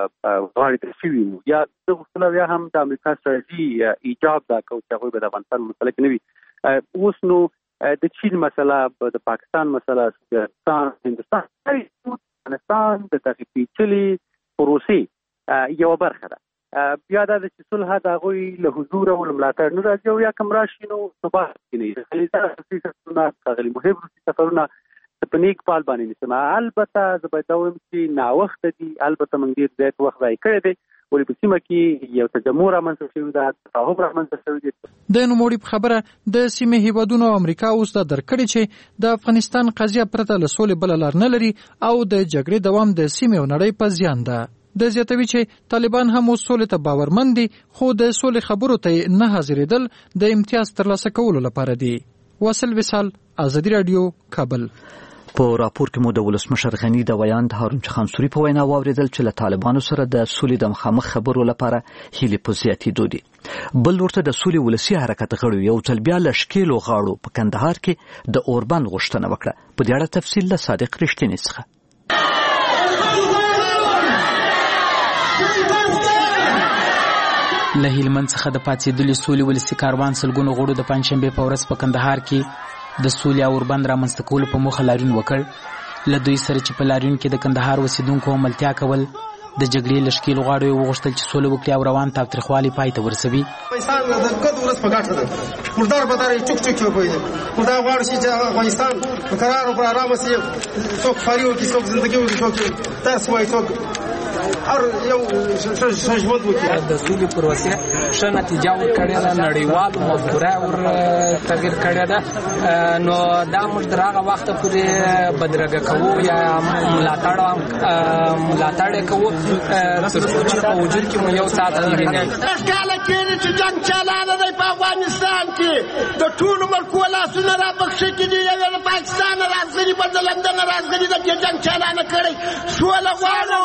غاړې ته شوي وو، یا زه غوښتله بیا هم د امریکا ستراتیژي ایجاب دا کوو چې هغوی به د افغانستان مسله کې نه وي. اوس نو د چین مسله، د پاکستان مسله، هندوستان افغانستان د دغې پیچلې پروسې یوه برخه ده. بیا دا چې صلح د هغوی له حضور او له ملاتړ نه راځي او یا کوم راشي نو ثبات کې نه وي. خلیزه روسي سفرونه، ښاغلي محب روسي سفرونه په نیک پال باندې نیسم. البته زه باید دا ووایم چې ناوخته دي، البته موږ ډېر زیات وخت ضایع کړی دی، ولې په سیمه کې یو تجمع رامنځته شوی ده، تفاهم رامنځته شوی دی. د نوموړي په خبره د سیمې هیوادونو او امریکا اوس دا درک کړي چې د افغانستان قضیه پرته له سولې بله لار نه لري او د جګړې دوام د سیمې او نړۍ په زیان ده. د زیاتوي چې طالبان هم اوس سولې ته باورمند دي خو د سولې خبرو ته نه حاضرېدل د امتیاز ترلاسه کولو لپاره دي. واصل وصال، ازادي رادیو، کابل. په راپور کې مو د ولسمشر غني د ویاند هارون خانسوري په وینا واوریدل چې له طالبانو سره د سولې د مخامخ خبرو لپاره هیلې په زیاتېدو دي. بل ورته د سولې ولسي حرکت غړو یو ځل بیا له ښکېلو غاړو په کندهار کې د اوربند غوښتنه وکړه. په دې اړه تفصیل له صادق رښتیني څخه. له هلمند څخه د پاتېدلي سولې ولسي کاروان سلګونو غړو د پنجشنبې په ورځ په کندهار کې د سولې او اوربند رامنځته کولو په موخه لاریون وکړ. له دوی سره چې په لاریون کې د کندهار اوسېدونکو ملتیا کول، د جګړې له ښکېلو غاړو یې وغوښتل چې سوله وکړي او روان تاوتریخوالي پای ته ورسوي. افغانستان د ګډ ولس په ګټه ده. مردار به دارې چوک چوک وبوي. مردار غواړي چې افغانستان په قرار او پر آرام سي، څوک فاري وکړي، څوک ژوندګي وکړي، څوک درس وایي، څوک هر یو ژوند وکړي. د سولې پروسې ښه نتیجه ورکړې ده، نړیوالو مفکوره ور تغیر کړې ده. نو دا موږ تر هغه وخته پورې بدرګه کوو یا ملاتړ ملاتړ کوو تر څو چې په وجود کې مو یو ساعت تېرېږي. کله کېږي چې جنګ چلانه دی په افغانستان کې، د ټولو ملکو لاسونه رابخښه کېږي، یو له پاکستان راځي، بل د لندن راځي، د دې جنګ چلانه کړی. سوله غواړو،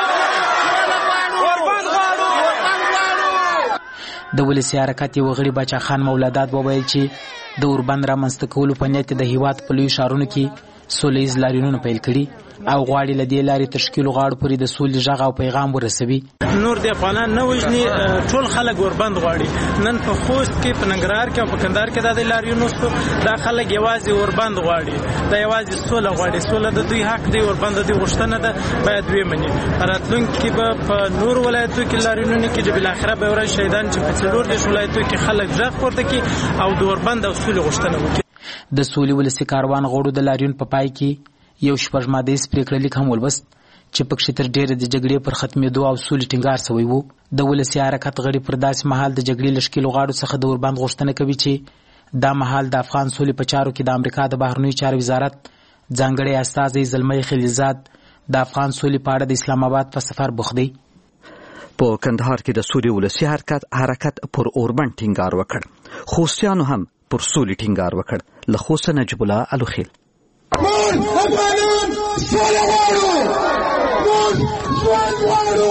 د ولسي حرکت یو غړي باچا خان مولادات وویل چې د اوربند رامنځته کولو په نیت د هیواد په لویو ښارونو کې سوله ییز لاریونونه پیل کړي او غواړي له دې لارې تشکیلو غاړو پورې د سولې غږ او پیغام ورسوي. نور د افغانان نه وژني، ټول خلک اوربند غواړي. نن په خوست کې، په ننګرهار کې او په کندهار کې د لاریونو شو، دا خلک یوازې اوربند غواړي، دا یوازې سوله غواړي. سوله د دوی حق دی، اوربند د دوی غوښتنه ده، باید دوی مني. راتلونکي کې به په نور ولایتو کې لاریونونه کې چې بالاخره به ورځ شهیدان چې په څلور دېرش ولایتو کې خلک غږ پورته کړي او د اوربند او سولې غوښتنه وکړي. د سولې ولسي کاروان غړو د لاریون په پای کې یو شپږ مادیز پریکړه لیک هم ولوست چې پکې تر ډیره د جګړې پر ختمېدو او سولې ټینګار شوی وو. د ولسي حرکت غړي پر داسې مهال د جګړې لشکلو غاړو څخه د اوربند غوښتنه کوي چې دا مهال د افغان سولې په چارو کې د امریکا د بهرنیو چارو وزارت ځانګړی استازی زلمی خلیلزاد د افغان سولې په اړه د اسلام آباد په سفر بوخت دی. په کندهار کې د سولې ولسي حرکت حرکت پر اوربند ټینګار وکړ. خوستیانو هم پر سولې ټینګار وکړ. له خوست نجیب الله الوخیل. موږ افغانان سوله غواړو، موږ ژوند غواړو،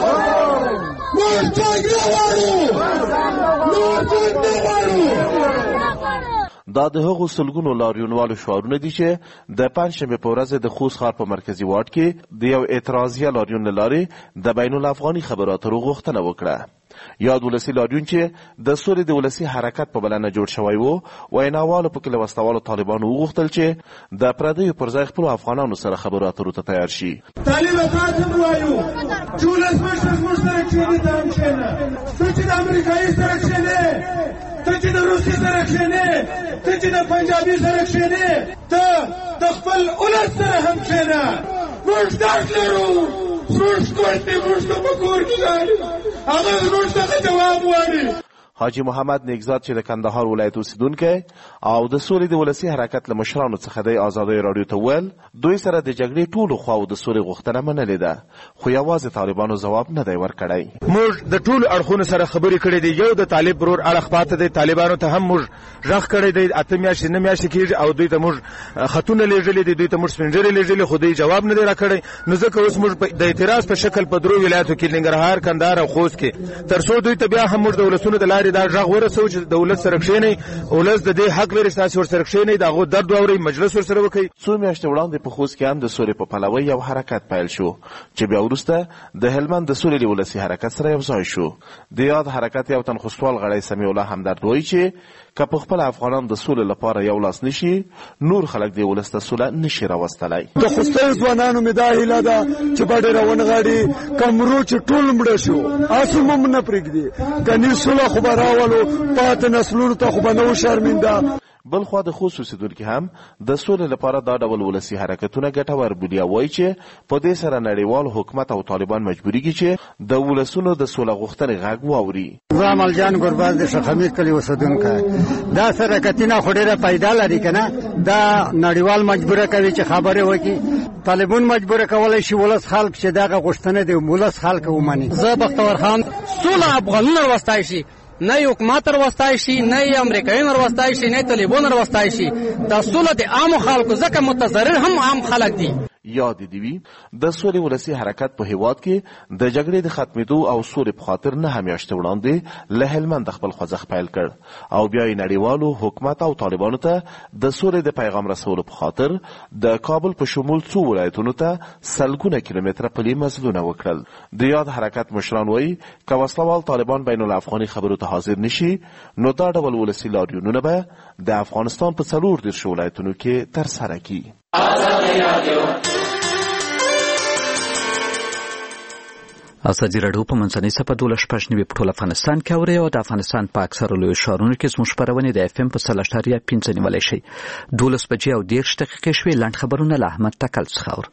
موږ جګړه غواړو، موږ ژوند نه غواړو. دا د هغو سلګونو لاریونوالو شعارونه دي چې د پنجشنبې په ورځ د خوست ښار په مرکزي واټ کې د یو اعتراضیه لاریون له لارې د بین الافغاني خبرو اترو غوښتنه وکړه. یاد ولسي لاریون چې د سولې د ولسي حرکت په بلنه جوړ شوی وو، ویناوالو پکې له وسلوالو طالبانو وغوښتل چې د پردیو پر ځای خپلو افغانانو سره خبرو اترو ته تیار شي. طالب افغان وایو چې ولسمشر زموږ سره کښېني، ته هم کښېنه. ته چې د امریکایي سره کښېنې، ته چې د روسي سره کښېنې، ته چې د پنجابي سره کښېنې، ته د خپل ولس سره هم کښېنه. موږ درد لرو، زموږ کور دی، موږ ته په کور کې ځالي، هغه زموږ څخه جواب غواړي. حاجی محمد نیکزاد چې د کندهار ولایت اوسیدونکی او د سولې د ولسي حرکت له مشرانو څخه د ازادۍ راډیو ته ویل دوی سره د جګړې ټولو خواو د سولې غوښتنه منلې ده، خو یوازې طالبانو ځواب نه دی ورکړی. موږ د ټولو اړخونو سره خبرې کړې دي. یو د طالب ورور اړخ پاته دی، طالبانو ته هم موږ غږ کړی دی. اته میاشتې نه میاشتې کېږي او دوی ته موږ خطونه لیږلي دي، دوی ته موږ سپینجرې لیږلي، خو دوی جواب نه دی راکړی. نو ځکه اوس موږ د اعتراض په شکل په درو ولایتو کې ننګرهار، کندهار او خوست کې تر څو دوی ته بیا هم موږ د ولسونو د لارې دا غږ ورسوو چې د ولس سره کښېنئ، ولس د دې حق لري ستاسې ورسره کښېنئ، د هغو درد واورئ، مجلس ورسره وکړئ. څو میاشتې وړاندې په خوست کې هم د سولې په پلوۍ یو حرکت پیل شو چې بیا وروسته د هلمند د سولې له ولسي حرکت سره یو ځای شو. د یاد حرکت یو تن خوستوال غړی سمیع الله همدرد وایي چې که په خپل افغانان د سولې لپاره یو لاس نشي، نور خلک د ولس ته سوله نشي راوستلی. د خوستیو ځوانانو مې دا هیله ده چې به ډېره ونغاړي، کمرو چې ټول مړه شو، آسو مو نه پرېږدي. کني سوله خو به راولو، پاتې نسلونو ته خو به نه و شرمنده. بل خو د خوست اوسیدونکي هم د سولې لپاره دا ډول ولسي حرکتونه ګټور بولي او وایي چې په دې سره نړیوال حکومت او طالبان مجبوریږي چې د ولسونو د سوله غوښتنې غږ واوري. زه عمل جان ګرباز د شخمیر کلی اوسیدونکی دا سره کتنه خو ډیره پیدا لري کنه دا نړیوال مجبوره کوي چې خبره وکړي. طالبان مجبوره کولای شي ولس خلک چې دغه غوښتنه دی ولس خلک ومني. زه بختور خان سوله افغانونه وستای شي نه حکومت وروستای شي نه امریکایان وروستای شي نه طالبان وروستای شي دا سوله د عام خلکو ځکه متضرر هم عام خلک دي. یاد دی وی د سولې ولسی حرکت په هیواد کې د جګړې د ختمېدو او سولې په خاطر نه میاشتې وړاندې له هلمند خپل خوځښت پیل کړ او بیا یې نړیوالو حکومت او طالبانو ته د سولې د پیغام رسولو په خاطر د کابل په شمول څو ولایتونو ته سلګونه کیلومتره پلي مزلونه وکړل. د یاد حرکت مشران وایي که وسلوال طالبان بین الافغاني خبرو ته حاضر نشي نو دا ډول ولسي لاریونونه به د افغانستان په څلور دېرش ولایتونو کې ترسره کړي. ازادي راډیو په منځنۍ صفحه دولس شپږ نوي په ټول افغانستان کې اوري او د افغانستان په اکثره لویو ښارونو کې زموږ خپرونې د اف ام په سل اشاریه پنځه نیولی شي. دولس بجې او دېرش دقیقې شوې. لنډ خبرونه له احمد تکل څخه اورو.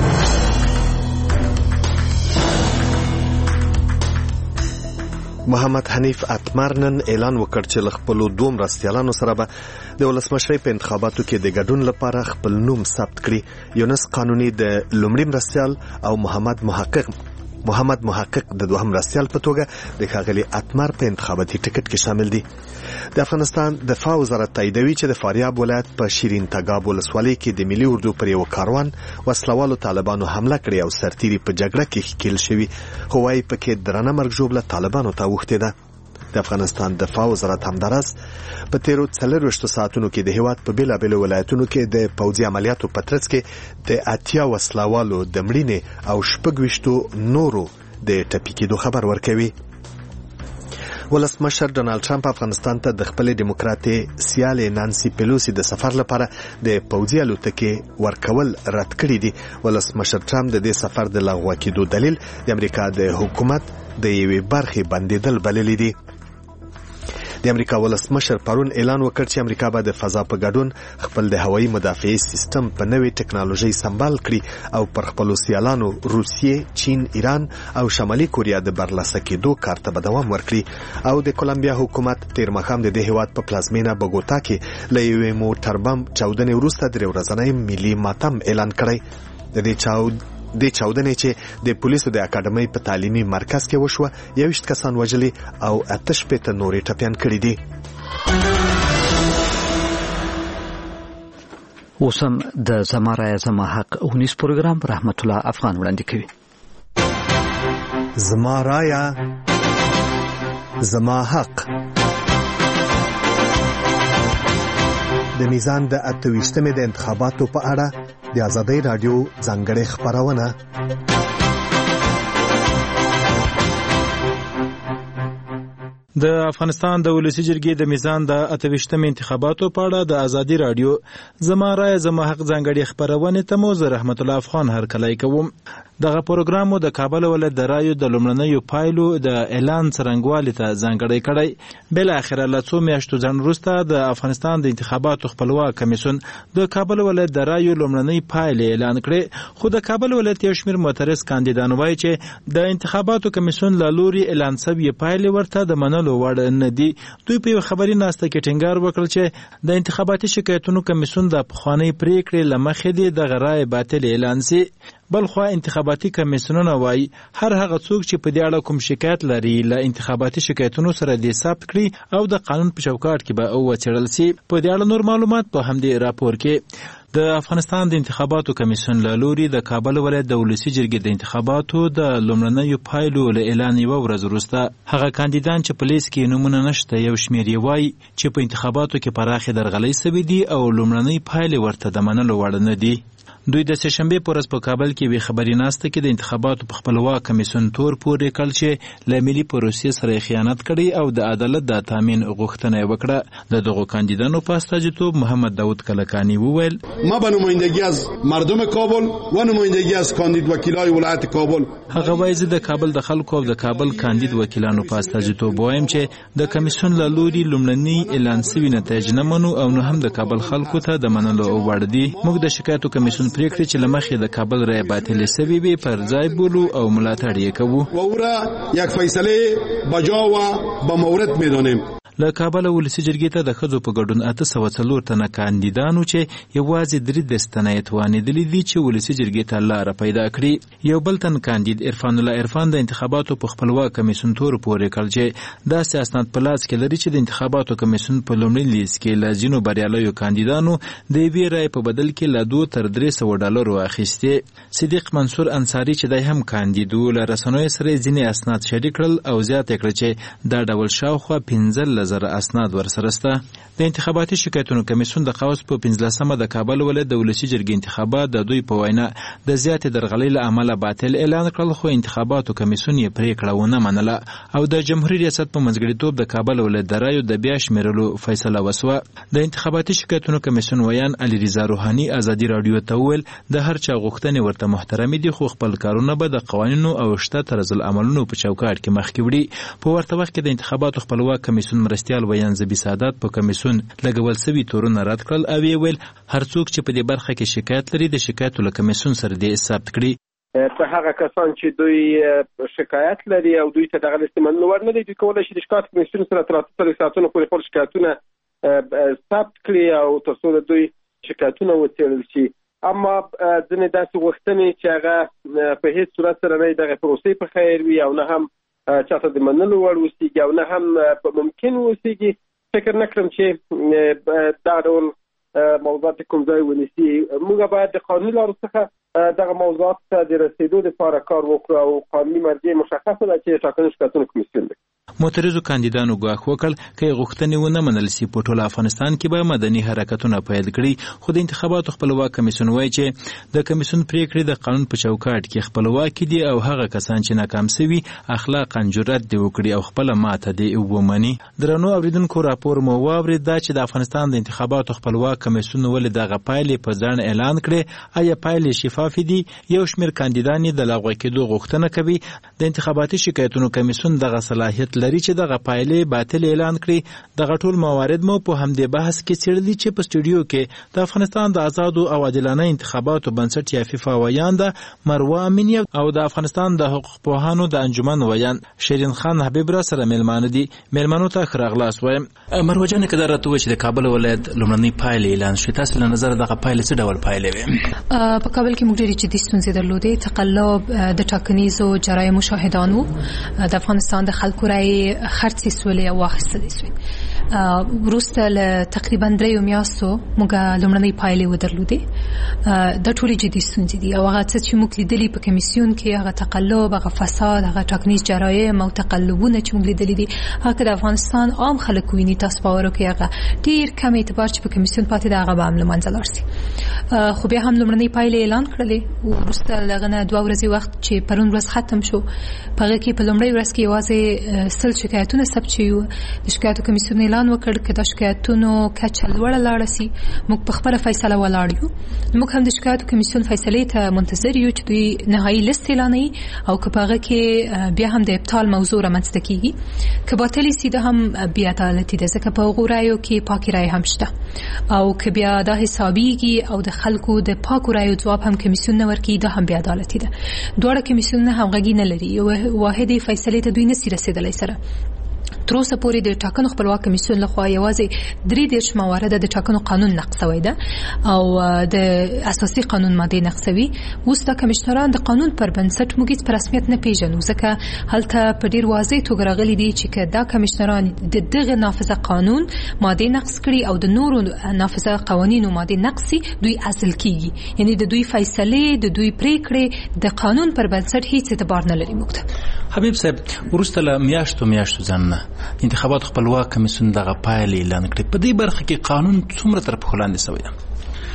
محمد حنیف اتمر نن اعلان وکړ چې له خپلو دوه مرستیالانو سره به د ولسمشرۍ په انتخاباتو کې د ګډون لپاره خپل نوم ثبت کړي. یونس قانوني د لومړي مرستیال او محمد محقق محمد محقق د دوهم مرستیال په توګه د ښاغلي اتمر په انتخاباتي ټکټ کې شامل دي. د افغانستان دفاع وزارت تاییدوي چې د فاریاب ولایت په شیرین تګاب ولسوالۍ کې د ملي اردو پر یو کاروان وسلوالو طالبانو حمله کړې او سرتیري په جګړه کې ښکیل شوي خو وايي پکې درنه مرګ ژوبله طالبانو ته اوښتې ده. د افغانستان دفاع وزارت همداراز په تیرو څلرویشتو ساعتونو کې د هیواد په بیلابیلو ولایتونو کې د پوځي عملیاتو په ترڅ کې د اتیا وسلوالو د مړینې او شپږ ویشتو نورو د ټپي کېدو خبر ورکوي. ولسمشر ډونالد ټرمپ افغانستان ته د خپل دیموکراتي سیالې نانسي پیلوسی د سفر لپاره د پوځي الوتکې ورکول رد کړي دي. ولسمشر ټرمپ د دې سفر د لغوه کېدو دلیل د امریکا د حکومت د یوې برخې بندیدل بللی دي. د امریکا ولسمشر پرون اعلان وکړ چې امریکا به د فضا په ګډون خپل د هوایي مدافعي سیستم په نوې ټکنالوژي سمبال کړي او پر خپلو سیالانو روسیې، چین، ایران او شمالي کوریا د برلاسه کېدو کار ته به دوام ورکړي. او د کولمبیا حکومت تیر ماښام د دې هیواد په پلازمینه بوګوتا کې له یوې موټر بم چاودنې وروسته درې ورځنی ملي ماتم اعلان کړی. د دې چاود د چاودنې چې د پولیسو د اکاډمۍ په تعلیمي مرکز کې وشوه یویشت کسان وژلي او اته شپېته نورې ټپیان کړي دي. اوس هم د زما رایه زما حق اونیس پروګرام رحمت الله افغان وړاندې کوي. زما رایه زما حق د میزان د اته ویشتمې د انتخاباتو په اړه د ازادۍ راډیو ځانګړې خپرونه. د افغانستان د ولسی جرګې د میزان د اته ویشتمې انتخاباتو په اړه د ازادي راډیو زما رایه زما حق ځانګړې خپرونه ته مو زه رحمت الله افغان هرکلی کوم. دغه پروګرام د کابل ولایت د رایو د لومړنیو پایلو د اعلان څرنګوالي ته ځانګړی کړی. بل اخر له څو میاشتو ځن وروسته د افغانستان د انتخاباتو خپلواک کمیسیون د کابل ولایت د رایو لومړنۍ پایلې اعلان کړې. خو د کابل ولایت یو شمېر معترض کاندیدان وایي چې د انتخاباتو کمیسیون له لوري اعلان شوې پایلې ورته د منلو وړ نه دي. دوی په یو خبري ناسته کې ټینګار وکړ چې د انتخاباتي شکایتونو کمیسیون د پخوانۍ پریکړې له مخې د رایې باطل اعلان شي. بلخوا انتخاباتي کمیسیونونه وایي هر هغه څوک چې په دې اړه کوم شکایت لري له انتخاباتي شکایتونو سره دې ثبت کړي او د قانون په چوکاټ کې به وڅېړل شي. په دې اړه نور معلومات په همدې راپور کې. د افغانستان د انتخاباتو کمیسیون له لوري د کابل ولایت د ولسی جرګې د انتخاباتو د لومړنیو پایلو له اعلان یوه ورځ وروسته هغه کاندیدان چې په لیست کې نومونه نشته یو شمېر یې وایي چې په انتخاباتو کې پراخې درغلۍ سوي دي او لومړنۍ پایلې ورته د منلو وړ نه دي. دوی د سهشنبه په ورځ په کابل کې وی خبري ناسته کې د انتخاباتو په خپلواک کمیسیون تور پورې کړ چې له ملي پروسې سره خیانت کړي او د عدالت د تامین غوښتنه وکړه. د دغو کاندیدانو په استازیتوب محمد داود کلکانی وویل: ما به نمایندگی از مردم کابل و نمایندگی از کاندید وکیلای ولایت کابل هغه وایي د کابل د خلکو او د کابل کاندید وکیلانو په استازیتوب وایم چې د کمیسیون له لوري لومړني اعلان شوي نتایج نه منو او نه هم د کابل خلکو ته د منلو وړ دي. موږ د شکایتو کمیسیون پریکړې چې له مخې د کابل رای باطل شوي وي پر ځای بولو او ملاتړ یې کوو و او را یک فیصله بجا و با مورد میدانیم. له کابل ولسی جرګې ته د ښځو په ګډون اته سوه څلور تنه کاندیدانو چې یوازې درې دستنه یې توانېدلي دي چې ولسی جرګې ته لاره پیدا کړي. یو بل تن کاندید عرفان الله عرفان د انتخاباتو په خپلواک کمیسیون تور پورې کړ چې داسې اسناد په لاس کې لري چې د انتخاباتو کمیسیون په لومړي لیست کې له ځینو بریالیو کاندیدانو د یوې رایې په بدل کې له دوه تر درې سوه ډالرو اخیستې. صدیق منصور انصاري چې دی هم کاندید و له رسنیو سره ځینې اسناد شریک کړل او زیاته کړه چې دا ډول شاوخوا پنځه زره اسناد ورسره شته. د انتخاباتي شکایتونو کمیسیون د قوس په پنځلسمه د کابل ولایت د ولسی جرګې انتخابات د دوی په وینا د زیاتې درغلۍ له امله باطل اعلان کړل، خو انتخاباتو کمیسیون یې پریکړه ونه منله او د جمهوریت ریاست په منځګړیتوب د کابل ولایت د رایو د بیا شمیرلو فیصله وسوه. د انتخاباتي شکایتونو کمیسیون ویان علي رضا روحاني ازادي رادیو ته وویل د هر چا غوښتنې ورته محترمې دي، خو خپل کارونه به د قوانینو او شته طرز العملونو په چوکاټ کې مخکې وړي. په ورته وخت کې د انتخاباتو خپلواک کمیسیون مرستیال ویان زبی سعادت په کمیسیون لګول سوي تورونه رد کړل او یې ویل هر څوک چې په دې برخه کې شکایت لري د شکایتو له کمیسیون سره دې ثبت کړي. ته هغه کسان چې دوی شکایت لري او دوی ته دغه استعمال ور نه دي، دوی کولای شي د شکایت کمیسیون سره تر اتلس ساعتونو پورې خپل شکایتونه ثبت کړي او تر څو دوی شکایتونه وڅېړل شي. اما ځینې داسې غوښتنې چې هغه په هیڅ صورت سره نه دغه پروسې په خیر وي او نه هم چاته د منلو وړ اوسېږي او نه هم ممکن اوسېږي، فکر نه کړم چې دا ډول موضوعات کوم ځای ونیسي. موږ باید د قانوني لارو څخه دغه موضوعات ته د رسېدو لپاره کار وکړو او قانوني مرجع مشخصه ده چې ټاکنو شکایتونو کمیسیون دی. معترضو کاندیدانو ګواښ وکړ که غوښتنې ونه منل سي په ټول افغانستان کې به مدني حرکتونه پیل کړي. خو د انتخاباتو خپلواک کمیسیون وایي چې د کمیسیون پریکړې د قانون په چوکاټ کې خپلواکي دي او هغه کسان چې ناکام سوي اخلاقا جرأت دې وکړي او خپله ماته دې ومني. درنو اوریدونکو راپور مو واورېد دا چې د افغانستان د انتخاباتو خپلواک کمیسیون ولې دغه پایلې په ځان اعلان کړې. آیا پایلې شفافې دي؟ یو شمېر کاندیدان یې د لغوه کېدو غوښتنه کوي. د انتخاباتي شکایتونو کمیسیون دغه صلاحیت لري چې دغه پایلې باطل اعلان کړي. دغه ټول موارد مو په همدې بحث کې څېړلي چې په سټوډیو کې د افغانستان د آزادو او عادلانه انتخاباتو بنسټ یا فیفا ویان ده مروه امینی او د افغانستان د حقوق پوهانو د انجمن ویان شیرین خان حبیب را سره میلمانه دي. میلمنو ته ښه راغلاست وایم. مروه جانې که دا راته ووایي چې د کابل ولایت لومړنۍ پایلې اعلان شوې، تاسو له نظره دغه پایلې څه ډول پایلې وې؟ په کابل کې موږ ډېرې جدي ستونزې درلودې. تقلب د ټاکنیزو جرایمو شاهدانو د افغانستان د خلکو رایې خرڅې سولې او واخیستلې سوې. وروسته له تقریبا دریو میاشتو موږ لومړنۍ پایلې ودرلودې. دا ټولې جدي ستونزې دي او هغه څه چې موږ لیدلي په کمیسیون کې هغه تقلب، هغه فساد، هغه ټاکنیز جرایم او تقلبونه چې موږ لیدلي دي هغه د افغانستان عام خلک ویني. تاسو باور وکړئ هغه ډېر کم اعتبار چې په کمیسیون پاتې دی هغه به هم له منځه لاړ شي. خو بیا هم لومړنۍ پایلې اعلان کړلې. وروسته له هغه نه دوه ورځې وخت چې پرون ورځ ختم شو، په هغه کې په لومړۍ ورځ کې یوازې سل شکایتونه ثبت شوي وو. د شکایتو کمیسیون اعلان وکړ که د شکایتونو کچه لوړه لاړه سي موږ په خپله فیصله ولاړ یو. موږ هم د شکایتو کمیسیون فیصلې ته منتظر یو چې دوی نهایي لیست اعلانوي او که په هغه کې بیا هم د ابطال موضوع رامنځته کیږي. که باطلې سي دا هم بې عدالتي ده، ځکه په هغو رایو کې پاکې رایې هم شته او که بیا دا حسابیږي او د خلکو د پاکو رایو ځواب هم کمیسیون نه ورکوي دا هم بې عدالتي ده. دواړه کمیسیونونه همغږي نه لري، یو واحدې فیصلې ته دوی نسي رسېدلی سره. تر اوسه پورې د ټاکنو خپلواک کمیسیون لخوا یوازې درې دېرش موارده د ټاکنو قانون نقض شوی ده او د اساسي قانون ماده نقض شوي. اوس دا کمشنران د قانون پر بنسټ موږ هیڅ په رسمیت نه پیژنو، ځکه هلته په ډېر واضح توګه راغلي دي چې که دا کمشنران د دغه نافذه قانون ماده نقض کړي او د نورو نافذه قوانینو ماده نقض شي دوی عزل کیږي. یعنی د دوی فیصلې د دوی پریکړې د قانون پر بنسټ هیڅ اعتبار نه لري. موږ ته حبیب صاحب وروسته له میاشتو میاشتو ځنه انتخابات خپلواک کمیسیون دغه پایلې اعلان کړې. په دې برخه کې قانون څومره تر پښو لاندې شوی ده؟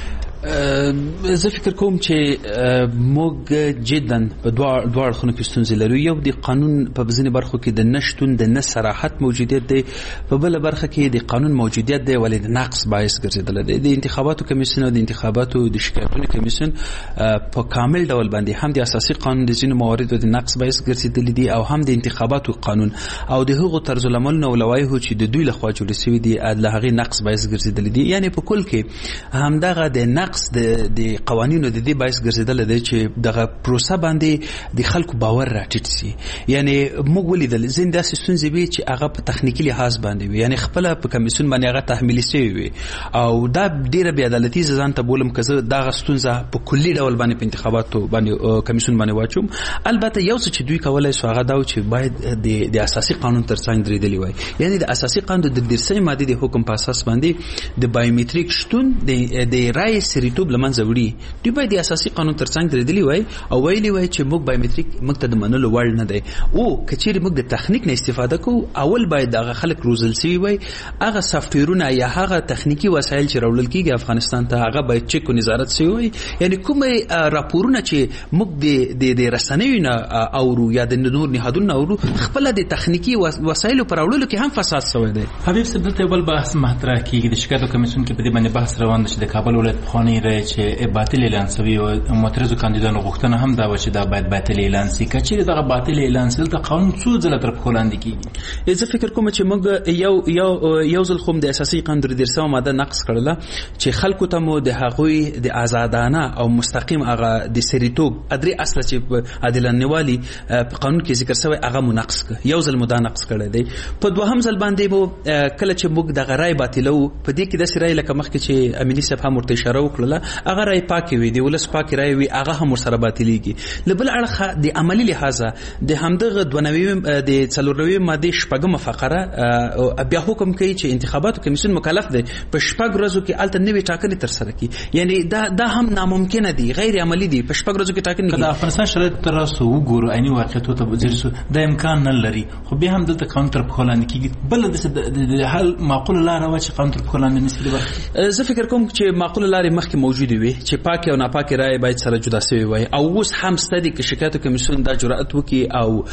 زه فکر کوم چې موږ جدا په دوه دوه اړخونو کې ستونزې لرو. یو د قانون په ځینې برخو کې د نشتون د نه صراحت موجودیت دی، په بل برخه کې د قانون موجودیت دی ولې د نقص باعث ګرځیدل دی. د انتخاباتو کمیسیون او د انتخاباتو د شکایتونو کمیسیون په کامل ډول باندې هم د اساسي قانون د ځینو مواردو د نقص باعث ګرځیدل دي او هم د انتخاباتو قانون او د هغو طرز العمل او لوایحو چې د دوی لخوا جوړ شوي دي د هغې نقص باعث ګرځیدل دي. یعنی په کل کې همدغه د نقص د د قوانینو د دې باعث ګرځیدل دی چې دغه پروسه باندې د خلکو باور راټیټ شي. یعنی موږ ولیدل ځینې داسې ستونزې وي چې هغه په تخنیکي لحاظ باندې وي، یعنی خپله په کمیسیون باندې هغه تحمیلي شوي وي او دا ډېره بې عدالتي زه ځان ته بولم که زه دغه ستونزه په کلي ډول باندې په انتخاباتو باندې کمیسیون باندې واچوم. البته یو څه چې دوی کولی سو هغه دا و چې باید د اساسي قانون تر څنګ درېدلي وای. یعنی د اساسي قانون د دېرشمې مادې د حکم په اساس باندې د بایومټریک شتون د رایې سریتوب له منځه وړي. دوی باید د اساسي قانون تر څنګ درېدلي وای او ویلي وای چې موږ بایومټریک موږ ته د منلو وړ نه دی. او که چیرې موږ د تخنیک نه استفاده کوو، اول باید دغه خلک روزل سوي وای، هغه سافټویرونه یا هغه تخنیکي وسایل چې راوړل کېږي افغانستان ته هغه باید چک او نظارت سوي وای. یعنی کومې راپورونه چې موږ د د رسنیو نه اورو یا د نور نهادونو اورو، خپله د تخنیکي وسایلو پر راوړلو کې هم فساد سوی دی. حبیب صاحب دلته بل بحث مطرح کېږي د شکایتو کمیسیون کې په دې باندې بحث روان دی چې د کابل ولایت پخوانی رایې چې باطل اعلان سوي او معترضو کاندیدانو غوښتنه هم دا وه چې دا باید باطل اعلان سي. که چیرې دغه باطل اعلان سي دلته قانون څو ځله تر پښو لاندې کېږي. زه فکر کوم چې موږ یو یو یو ځل خو د اساسي قانون د دېرشمه ماده نقض کړله چې خلکو ته مو د هغوی د آزادانه او مستقیم هغه د سریتوب ادرې اصله چې په عادلانه والي په قانون کې ذکر شوی هغه مو نقض کړ. یو ځل مو دا نقض کړی دی. په دوهم ځل باندې مو کله چې موږ دغه رایې باطلوو، په دې کې داسې رایې لکه مخکې چې امیني صاحب هم ورته اشاره وکړله، هغه رایې پاکې وي، د ولس پاکې رایې وي، هغه هم ورسره باطلېږي. له بل اړخه د عملي لحاظه د همدغه دوه نوي د څلور نوي مادې شپږمه فقره بیا حکم کوي چې انتخاباتو کمیسیون مکلف دی په شپږ ورځو کې هلته نوې ټاکنې ترسره کړي. یعنی دا دا هم ناممکنه دي، غیر عملي دي. په شپږ ورځو کې ټاکنې که د افغانستان شرایط ته راسو وګورو عیني واقعیتو ته ځیر سو دا امکان نه لري، خو بیا هم دلته قانون تر پښو لاندې کېږي. بله داسې د حل معقوله لاره وه چې قانون تر پښو لاندې نسي برخه. زه فکر کوم چې معقوله لارې مخکې موجودې وي چې پاکې او ناپاکې رایې باید سره جدا سوي وای او اوس هم شته دي که شکایتو کمیسیون دا جرأت وکړي او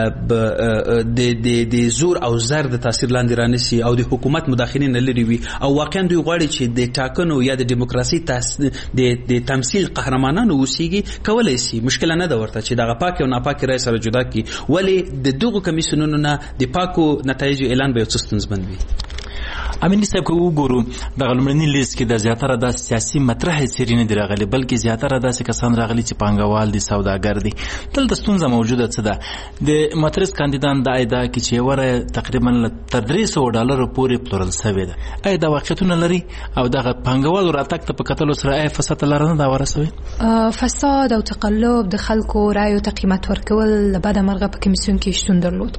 د د زور او زر د تاثیر لاندې رانیسي او د حکومت مداخلې نه لري وي او واقعا دوی غواړي چې د ټاکنو یا د دیموکراسي د تمثیل قهرمانانو اوسیږي، کولی شي. مشکله نه ده ورته چې دغه پاکې او ناپاکې رایې سره جدا کړي. ولې د دغو کمیسیونونو نه د پاکو نتایجو اعلان به یو څه ستونزمن وي. امیني صاحب که وګورو دغه لومړني لیست کې د زیاتره داسې سیاسي مطرحې څیرې نه دي راغلي، بلکې زیاتره داسې کسان راغلي چې پانګوال دي، سوداګر دي. دلته ستونزه موجوده څه ده؟ د معترض کاندیدان دا ادعا کوي چې یوه رایه تقریبا تر درې سوه ډالرو پورې پلورل سوې ده. آیا دا واقعیتونه لري او دغه پانګوالو راتګ ته په کتلو سره آیا فساد ته لاره نه ده هواره سوې؟ فساد او تقلب د خلکو رایو ته قیمت ورکول له بده مرغه په کمیسیون کې شتون درلود.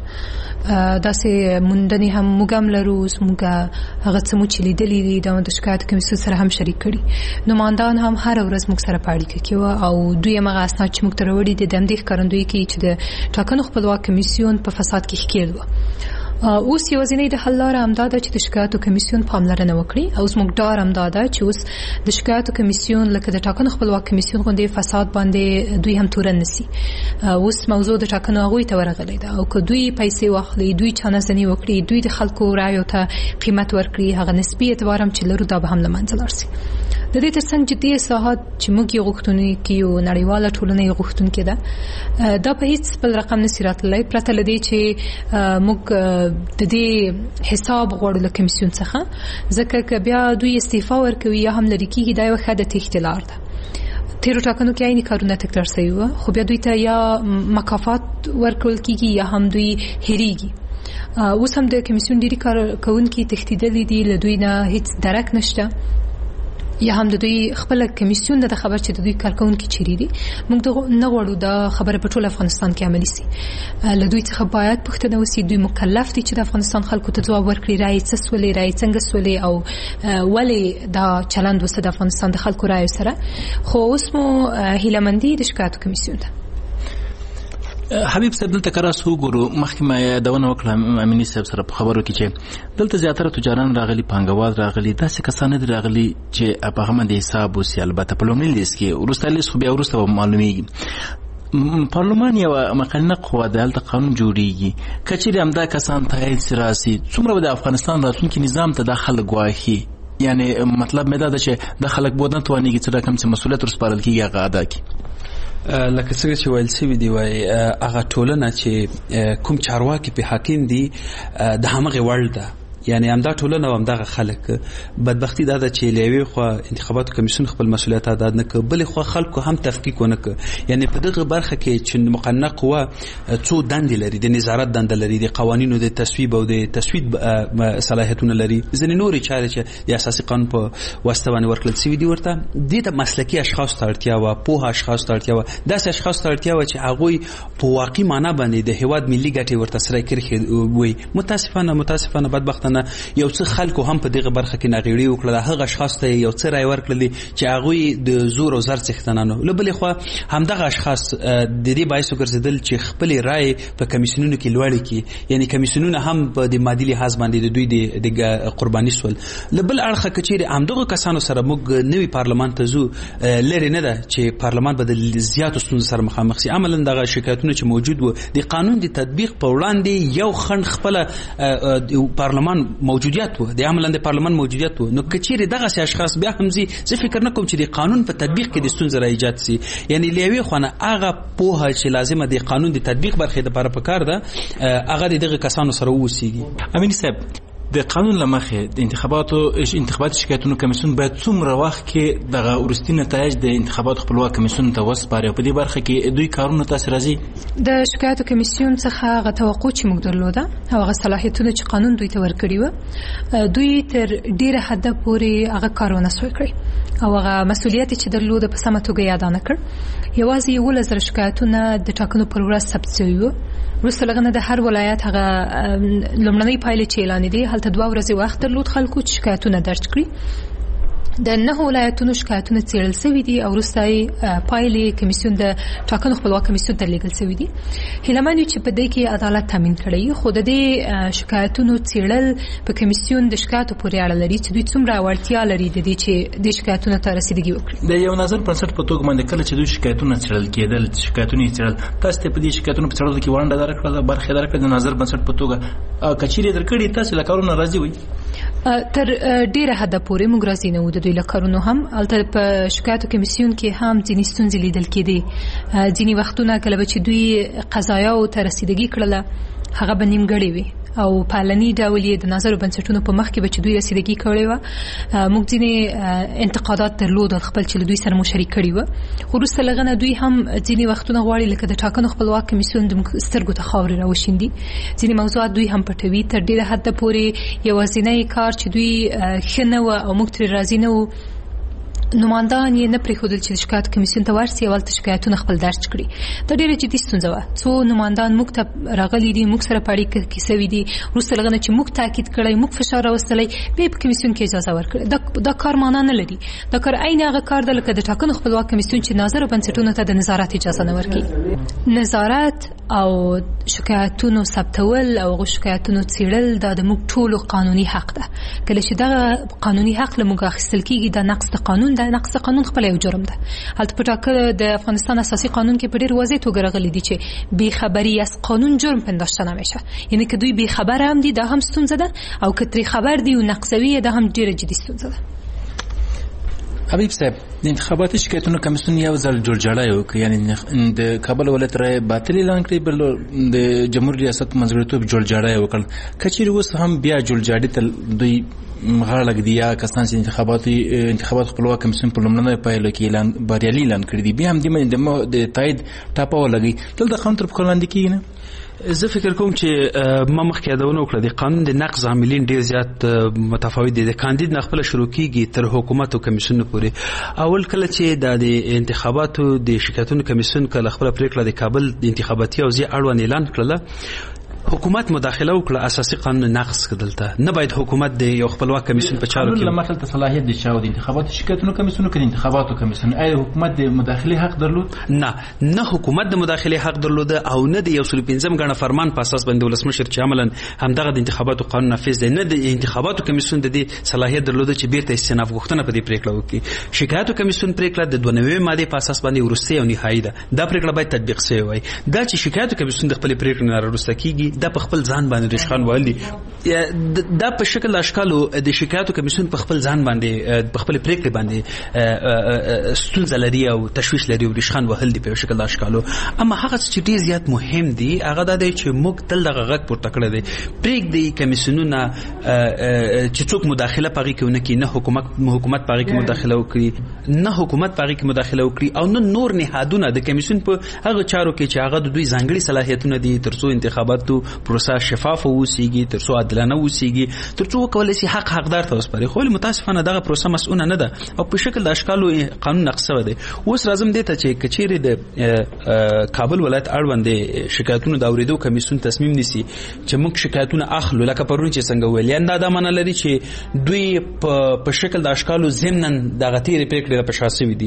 داسې موندنې هم موږ هم لرو، موږ هغه څه مو چې لیدلي دي د شکایت کمیسیون سره هم شریک کړي. نمایندان هم هره ورځ موږ سره په اړیکه کې وه او دوی همغه اسناد چې موږ ته راوړي دي د همدې ښکارندویي کوي چې د ټاکنو خپلواک کمیسیون په فساد کې ښکېل وه. اوس یوازینۍ د حل لاره همدا ده چې د شکایتو کمیسیون پاملرنه وکړي. اوس موږ ډار همدا ده چې اوس د شکایتو کمیسیون لکه د ټاکنو خپلواک کمیسیون غوندې فساد باندې دوی هم تورن نسي. اوس موضوع د ټاکنو هغوی ته ورغلی ده او که دوی پیسې واخلي، دوی چانهزني وکړي، دوی د خلکو رایو ته قیمت ورکړي، هغه نسبي اعتبار هم چې لرو دا به هم له منځه لاړ شي. د دې ترڅنګ جدي اصلاحات چې موږ یې غوښتونکي یو، نړیواله ټولنه یې غوښتونکې ده، دا په هیڅ بل رقم نسي راتللی پرته له دې چې موږ د دې حساب غواړو له کمیسیون څخه. ځکه که بیا دوی استعفا ورکوي یا هم لرې کېږي دا یوه ښه د تېښتې لار ده. تیرو ټاکنو کې عیني کارونه تکرار شوي وه، خو بیا دوی ته یا مکافات ورکول کېږي یا هم دوی هېرېږي. اوس هم د کمیسیون ډېرې کارکوونکي تښتېدلي دي، له دوی نه هیڅ درک نشته یا هم د دوی خپل کمیسیون د خبر چې د دوی کارکوونکي چیرې دي. موږ نه غواړو دا خبره په ټول افغانستان کې عملي سي. له دوی څخه باید پوښتنه وسي، دوی مکلف دي چې د افغانستان خلکو ته ځواب ورکړي رایې څه سولې، رایې څنګه سولې او ولې دا چلند وسه د افغانستان د خلکو رایو سره. خو اوس مو هیله مندي د شکایتو کمیسیون ته. حبیب صاحب دلته کراس وګورو مخکې ما یادونه وکړه امینی صاحب سره په خبرو کې چې دلته زیاتره تجاران راغلي پانګوال راغلي داسې کسان دي راغلي چې په هغه باندې حساب وسي البته په لومړي لیست کې وروسته لیست خو بیا وروسته معلومیږي پارلمان یو مقننه قوه ده هلته قانون جوړیږي که چیرې همدا کسان تایید سي راسي څومره به د افغانستان راتلونکي نظام ته دا خلک ګواښي یعنی مطلب مې دا ده چې د خلک بود نه توانېږي چې رقم چې مسؤلیت ورسپارل کېږي هغه ادا کړي لکه څنګه چې ویل شوي دي وایي هغه ټولنه چې کوم چارواکي پې حاکم دي د همغې وړ ده یعنی همدا ټولنه او همدغه خلک بدبختی دا ده چې له یوې خوا انتخاباتو کمیسیون خپل مسؤلیت ادا نه کړ بلې خوا خلکو هم تفکیک ونه کړ یعنی په دغه برخه کې چې مقننه قوه څو دندې لري د نظارت دنده لري د قوانینو د تصویب او د تصویب صلاحیتونه لري ځینې نورې چارې چې د اساسي قانون په واسطه باندې ورکړل شوي دي ورته دې ته مسلکي اشخاص ته اړتیا وه پوهه اشخاص ته اړتیا وه داسې اشخاص ته اړتیا وه چې هغوی په واقعي معنا باندې د هېواد ملي ګټې ورته سره کرښې وي متاسفانه متاسفانه بدبختانه یو څه خلکو هم په دغه برخه کې ناغېړي وکړه هغه اشخاص ته یو څه رای ورکړل چې هغوی د زور او زر څښتنانو له بلې خوا همدغه اشخاص د دې باعث وګرځېدل چې خپلې رای په کمیسیونونو کې لوړې کړي یعنی کمیسیونونه هم په د مادي لحاظ باندې د دوی د قرباني سول له بل اړخه که چیرې همدغو کسانو سره موږ نوي پارلمان ته ځو لرې نه ده چې پارلمان به د زیاتو ستونزو سره مخامخ سي عملا دغه شکایتونه چې موجود وو د قانون د تطبیق په وړاندې یو خنډ خپله پارلمان موجودیت وو د عملاً د پارلمان موجودیت وو نو که چیرې دغسې اشخاص بیا هم زی زه فکر نه کوم چې د قانون په تطبیق کې د ستونزه را ایجاد سي یعنی له یوې خوا نه هغه پوهه چې لازمه د قانون د تطبیق برخې دپاره پکار ده هغه د دغه کسانو سره واوسیږي امیني صاحب د قانون له مخې د انتخاباتو انتخاباتي شکایتونو کمیسیون باید څومره وخت کې دغه وروستي نتایج د انتخاباتو خپلواک کمیسیون ته وسپاري او په دې برخه کې دوی کارونه تاسې راځي د شکایتو کمیسیون څخه هغه توقع چې موږ درلوده او هغه صلاحیتونه چې قانون دوی ته ورکړي وه دوی تر ډېره حده پورې هغه کار ونه سوی کړی او هغه مسؤلیت چې درلوده په سمه توګه یاد نه کړ یوازې یولس زره شکایتونه د ټاکنو پر ورځ ثبت شوي وو وروسته له هغه نه د هر ولایت هغه لومړنۍ پایلې چې اعلان دي هلته دوه ورځې وخت درلود خلکو چې شکایتونه درج کړي د نهو ولایتونو شکایتونه څېړل شوي دي او وروسته یې پایلې کمیسیون د ټاکنو خپلواک کمیسیون ته لیږل شوي دي هیله من یو چې په دې کې عدالت تامین کړی خو د دې شکایتونو څېړل په کمیسیون د شکایتو پورې اړه لري چې دوی څومره وړتیا لري د دې چې د شکایتونو ته رسیدګي وکړي د یو نظر بنسټ په توګه باندې کله چې دوی شکایتونه څېړل کېدل شکایتونه یې څېړل تاسو ته په دې شکایتونو په څېړلو کې ونډه درکړه برخه درکړه د نظر بنسټ په توګه کچېرې درکړي تاسو له کارونو راضي وئ تر ډیره حد پورې موږ راضي نه وو د دوی له کارونو هم البته په شکایتو کمیسیون کې هم ځینې ستونزې لیدل کېدې ځینې وختونه کله به چې دوی قضایاو ته رسیدګي کړله هغه به نیمګړې وي او پالني ډول یې د نظر بنسټونو په مخ کې به چې دوی رسیدګي کړې وه موږ ځینې انتقادات درلودل خپل چې له دوی سره مو شریک کړي وه خو وروسته له هغه نه دوی هم ځینې وختونه غواړي لکه د ټاکنو خپلواک کمیسیون د سترګو ته خاورې راوشیندي ځینې موضوعات دوی هم پټوي تر ډېره حده پورې یوازینی کار چې دوی ښه نه وه او موږ ترې راضي نه وو نمایندان یې نه پرېښودل چې د شکایت کمیسیون ته ورسي او هلته شکایتونه خپل درج کړي دا ډېره جدي ستونزه وه څو نمایندان موږ ته راغلي دي موږ سره په اړیکه کې سوي دي وروسته له هغه نه چې موږ تاکید کړی موږ فشار راوستلی بیا یې په کمیسیون کې اجازه ورکړې دا, دا کار معنا نه لري دا کار عین هغه کار ده لکه د ټاکنو خپلواک کمیسیون چې ناظرو بنسټونو ته د نظارت اجازه نه ورکړي نظارت او شکایتونو ثبتول او هغو شکایتونو څېړل دا د موږ ټولو قانوني حق ده کله چې دغه قانوني حق له موږ اخیستل کېږي دا نقص د قانون ده نقص قانون خپل یو جرم ده هلته په ټاکنه د افغانستان اساسي قانون کې په ډېر واضح توګه راغلي دي چې بیخبری از قانون جرم پنداشته نمیشه یعنی که دوی بیخبر هم دي دا هم ستونزه ده او که ترې خبر دي او نقصوي دا هم ډېره جدي ستونزه ده حبیب صاحب د انتخاباتي شکایتونو کمیسیون یو ځل جوړجاړی وکړ یعنی د کابل ولایت رای باطل اعلان کړی بل د جمهور ریاست منځګړیتوب جوړجاړی وکړ که چیرې اوس هم بیا جوړجاړي ته دوی غاړه ږدي یا کسان چې انتخاباتي انتخابات خپلواک کمیسیون په لومړنیو پایلو کې اعلان بریالي اعلان کړي دي بیا هم دې باندې د تایید ټاپه ولګوي دلته قانون تر پښو لاندې کېږي نه زه فکر کوم چې ما مخکې یادونه وکړه د قانون د نقض عاملین ډېر زیات متفاوت دي د کاندید نه خپله شروع کېږي تر حکومت او کمیسیونو پورې اول کله چې دا د انتخاباتو د شکایتونو کمیسیون کله خپله پرېکړه د کابل د انتخاباتي حوزې اړوند اعلان کړله حکومت مداخله وکړه اساسي قانون نقض کړلته نه باید حکومت د یو خپلواک کمیسیون په چارو کې لمخه ته صلاحیت د چاو د انتخاباتو شکایتونو کمیسیون کې انتخاباتو کمیسیون آیا حکومت د مداخله حق درلود؟ نه نه حکومت د مداخله حق درلود او نه د یو سل پنځم غنه فرمان په اساس باندې ولسمشر چې عملاً همدغه د انتخاباتو قانون نافذ دی نه د انتخاباتو کمیسیون د دې صلاحیت درلود چې بیرته استئناف غوښتنه په دې پریکړه وکړي. شکایتو کمیسیون پریکړه د دوه نوي ماده په اساس باندې ورسته او نهایی ده. دا پریکړه باید تطبیق شي وای. دا چې شکایتو کمیسیون د خپل پریکړې نه راوسته کیږي دا په خپل ځان باندې رشخان وایي. دا په شکل اشکالو د شکایتو کمیسیون په خپل ځان باندې په خپل پریکړې باندې ستونزه لري او تشویش لري او رشخان وهل دي په شکل اشکالو. اما هغه چې ډیر زیات مهم دي هغه دا دی چې موږ تل دغه غږ پورته کړی دی. پریکړې کمیسیونونه چې څوک مداخله پغې کوي نه کی نه حکومت حکومت پغې کې مداخله وکړي نه حکومت پغې کې مداخله وکړي او نه نور نهادونه د کمیسیون په هغه چارو کې چې هغه د دوی ځانګړي صلاحیتونه دي ترڅو انتخاباتو پروسه شفاف اوسيږي ترڅو عادلانه اوسيږي ترڅو کولای شي حق حقدار ته وسپاري. خو متاسفانه دغه پروسه مسؤونه نه ده او په شکل د اشکالو قانون نقض شوی دی. اوس راځم دې ته چې کچېری د کابل ولایت اړوند شکایتونو د اوریدو کمیسیون تصمیم نیسي چې موږ شکایتونه اخلو لکه پرون چې څنګه ویل یا دا د منل لري چې دوی په شکل د اشکالو ضمنن دغه تیری پریکړې په شاسي وي دي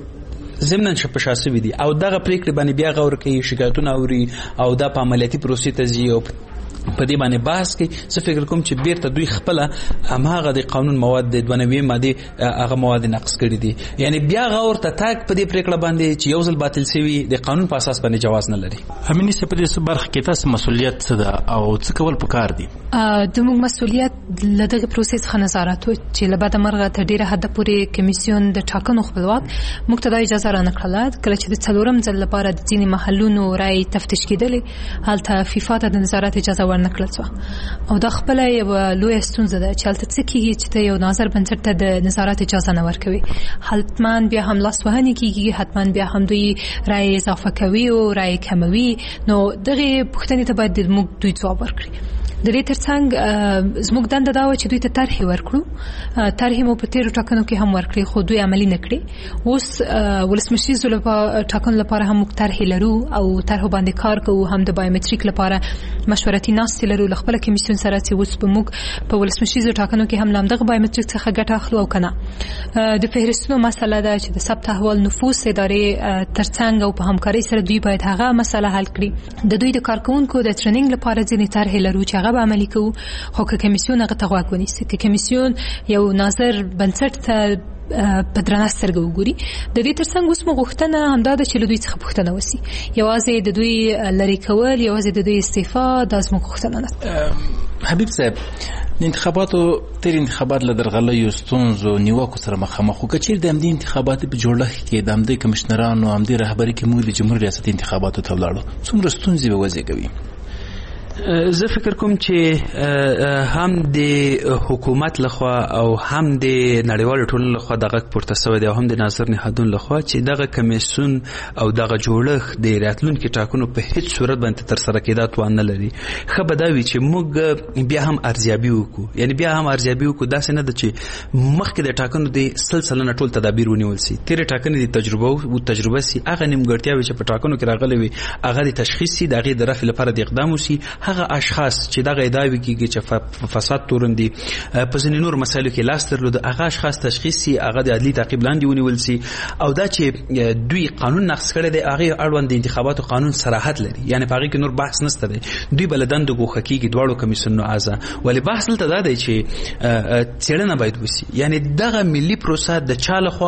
ضمنن په شاسي وي دي او دغه پریکړې باندې بیا غور کوي شکایتونه اوري او د عملیاتي پروسې ته ځي او په دې باندې بحث کوي. زه فکر کوم چې بیرته دوی خپل هماغه د قانون مواد د دوه نوي ماده هغه مواد نقض کړي دي. یعنی بیا غور ته تاک په دې پریکړه باندې چې یو ځل باطل شوی د قانون په اساس باندې جواز نه لري. همینې څه په دې برخه کې تاسو مسؤلیت څه ده او څه کول پکار دي؟ د موږ مسؤلیت لدغه پروسس څخه نظارت چې لباده مرغه ته ډیره حد پورې کمیسیون د ټاکنو خپلواک موږ ته د اجازه را نکړه کله چې د څلورم ځل لپاره د ځینې محلونو رای تفتیش کېدلې هلته فیفا ته د نظارت اجازه ورنکړل او دا خپل یو لوی ستونزه ده چې هلته څه کېږي چې ته یو ناظر بنسټ ته د نظارت اجازه نه ورکوي. حتما بیا هم لاسوهنې کېږي حتما بیا هم دوی رای اضافه کوي او رای کموي. نو دغه پوښتنې ته باید موږ دوی ځواب ورکړي. د دې ترڅنګ زموږ دنده دا و چې دوی ته طرح ورکړو. طرح مو په تیرو ټاکنو کې هم ورکړي خو دوی عملي نه کړي. اوس ولسمشري زولپا ټاکنو لپاره هم موږ طرح لرو او طرح باندې کار کوو هم د بایومټریک لپاره مشورتي ناستې لرو له خپل کمیسیون سره چې اوس په موږ په ولسمشري ټاکنو کې هم لامدغه بایومټریک څخه ګټه اخلو او کنه. د فهرستونو مسله ده چې د ثبت احوال نفوس ادارې ترڅنګ او په همکارۍ سره دوی باید هغه مسله حل کړي. د دوی د کارکونکو د ټریننګ لپاره ځینې طرح لرو چې هغه عملي کوو خو که کمیسیون هغه ته غوږ ونیسي که کمیسیون یو ناظر بنسټ ته په درنه سترګه وګوري. د دې ترڅنګ اوس مو غوښتنه همدا ده چې له دوی څخه پوښتنه وسي یوازې د دوی لرې کول یوازې د دوی استعفا دا زموږ غوښتنه ده. حبیب صاحب د انتخاباتو تیر انتخابات له درغلیو ستونزو نیوکو سره مخامخ خو کچیر د همدې انتخاباتو په جوړښت کې د همدې کمشنرانو همدې رهبري کې موږ د جمهوریت ریاست انتخاباتو ته ولاړو څومره ستونزې به وزېږوي؟ زه فکر کوم چې هم د حکومت لخوا او هم د نړیوالو ټولنو لخوا دغه پورته شوی دی او هم د ناظر نهادونو لخوا چې دغه کمیسیون او دغه جوړښت د راتلونکو ټاکنو په هیڅ صورت باندې تر سره کېدا توان نه لري. خو به دا وي چې موږ بیا هم ارزیابي وکړو یعنی بیا هم ارزیابي وکړو داسې نه ده چې مخکې د ټاکنو د سلسله ټول تدابیر ونیول شي تیرې ټاکنې د تجربه او تجربه سي هغه نیمګړتیاوې چې په ټاکنو کې راغلي وي هغه د تشخیص سي دغه د رفع لپاره د اقدام وشي. هغه اشخاص چې دغه ادعاوې کوي چې فساد توروندي په ځینې نور مسایلو کې لاس درلود هغه اشخاص تشخیص سي هغه د عدلي تعقیب لاندې ونیول سي او دا چې دوی قانون نقض کړی دی هغه اړوند د انتخاباتو قانون صراحت لري یعنی په هغه کې نور بحث نشته دی. دوی بلدان د ګوښه کېږي دواړو کمیسیونونو اعضا ولې بحث دلته دا دی چې څېړنه باید وشي یعنی دغه ملي پروسه د چا لخوا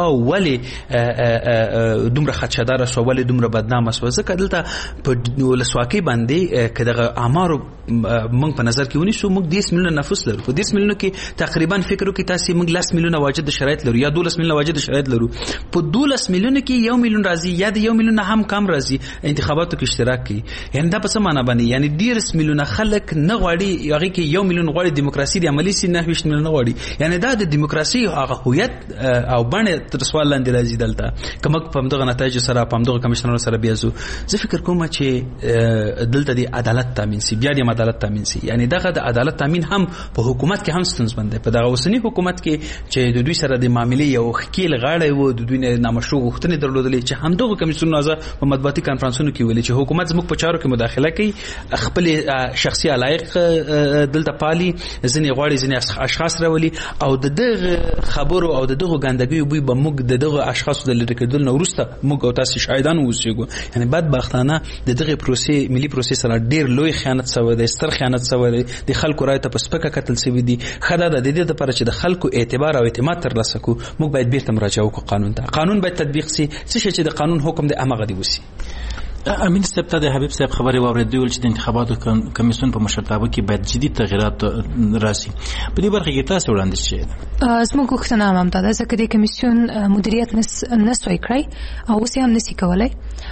ولې دومره خدشهداره شوه ولې دومره بدنامه شوه. ځکه دلته په ولسواکۍ باندې که دغه اعمارو موږ په نظر کې ونیسو موږ دیس میلیونه نفوس لرو په دیس میلیونو کې تقریبا فکر وکړئ تاسو موږ لاس میلیونه واجد شرایط لرو یا دولس میلیونه واجد شرایط لرو په دولس میلیونو کې یو میلیون راځي یا د یو میلیون هم کم راځي انتخاباتو کې اشتراک کوي. یعنی دا په څه معنی باندې یعنی دیرس میلیونه خلک نه غواړي هغه کې یو میلیون غواړي دیموکراسي د عملی سي نه ویشت میلیونه غواړي یعنی دا د دیموکراسي هغه هویت او باندې تر سوال لاندې راځي دلته کوم په دغه نتایج سره په دغه کمیشنر سره بیازو. زه فکر کوم چې دلته د عدالت تامین سي بیا د عدالت تامین شي. یعنی دغه د عدالت تامین هم په حکومت کې هم ستونزمند دی. په دغه اوسنی حکومت کې چې د دوی سره د معاملې یو ښکیل غاړه و، د دوی نه نامشروع غوښتنې درلودلې چې همدغه کمیسیون نازه په مطبوعاتي کانفرنسونو کې ویلي چې حکومت زموږ په چارو کې مداخله کوي، خپل شخصي علایق دلته پالي، ځینې غواړي ځینې اشخاص راولي او د دغه خبرو او د دغه ګندګۍ بوی به موږ د دغه اشخاصو د لرې کېدلو نه وروسته موږ او تاسو شاهدان اوسېږو. یعنی بدبختانه د دغه پروسې ملي پروسې سره ډېر لوی خیانت شوی دی، ستر خیانت شوی دی، د خلکو رایې ته په سپکه کتل شوي دي. ښه دا ده د دې دپاره چې د خلکو اعتبار او اعتماد ترلاسه کړو موږ باید بیرته مراجعه وکړو قانون ته. قانون باید تطبیق شي، څه شی چې د قانون حکم دی همغه دی وشي. امین صاحب ته د حبیب صاحب خبرې واورېدې ول چې د انتخاباتو کمیسیون په مشرتابه کې باید جدي تغیرات راسي. په دې برخه کې تاسو وړاندیز شئ. زموږ غوښتنه هم دا ده ځکه د کمیسیون مدیریت نسوی کړی او اوس هم نسی کولی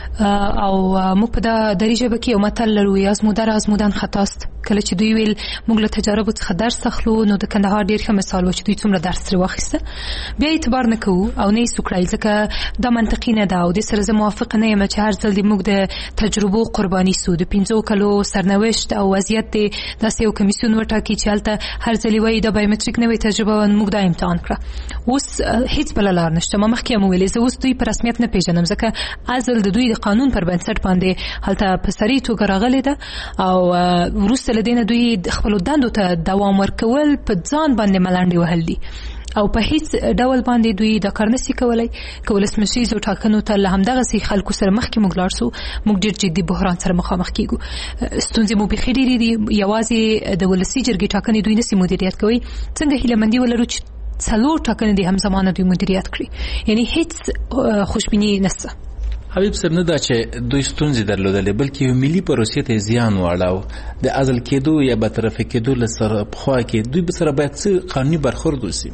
او موږ په دری ژبه کې یو متل لرو آزموده را آزمودن خطاست. کله چې دوی ویل موږ له تجاربو څخه درس اخلو نو د کندهار ډېر ښه مثال و چې دوی څومره درس ترې واخیسته، بیا اعتبار نه کوو او نه یې سو کړی ځکه دا منطقي نه ده او دې سره زه موافقه نه یم چې هر ځل موږ د تجربو قرباني سو. د پنځو کلو سرنوشت او وضعیت دی داسې یو کمیسیون وټاکي چې هلته هر ځل یې وایي دا بایومټریک نوې تجربه موږ دا امتحان کړه. اوس هیڅ بله لار نشته. ما مخکې هم ویلې زه اوس دوی په رسمیت نه پېژنم ځکه ازل د دوی د قانون پر بنسټ باندې هلته په سري توګه راغلې ده او وروسته له دې نه دوی خپلو دندو ته دوام ورکول په ځان باندې ملنډې وهل دي او په هیڅ ډول باندې دوی دا کار نشي کولی. که ولسمشریزو ټاکنو ته له همدغسې خلکو سره مخکې موږ لاړ سو موږ ډېر جدي بحران سره مخامخ کیږو. ستونزې مو بیخي ډېرې دي. یوازې د ولسي جرګې ټاکنې دوی نشي مدیریت کوي. څنګه هیله مندي ولرو چې څلور ټاکنې دي همزمانه دوی مدیریت کړي؟ یعنی هیڅ خوشبیني نشته. حبیب صاحب نه دا چې دوی ستونزې درلودلې بلکې یو ملي پروسې ته زیان واړاو. د عزل کېدو یا برطرفه کېدو له سره پخوا کې دوی به سره باید څه قانوني برخورد وشي.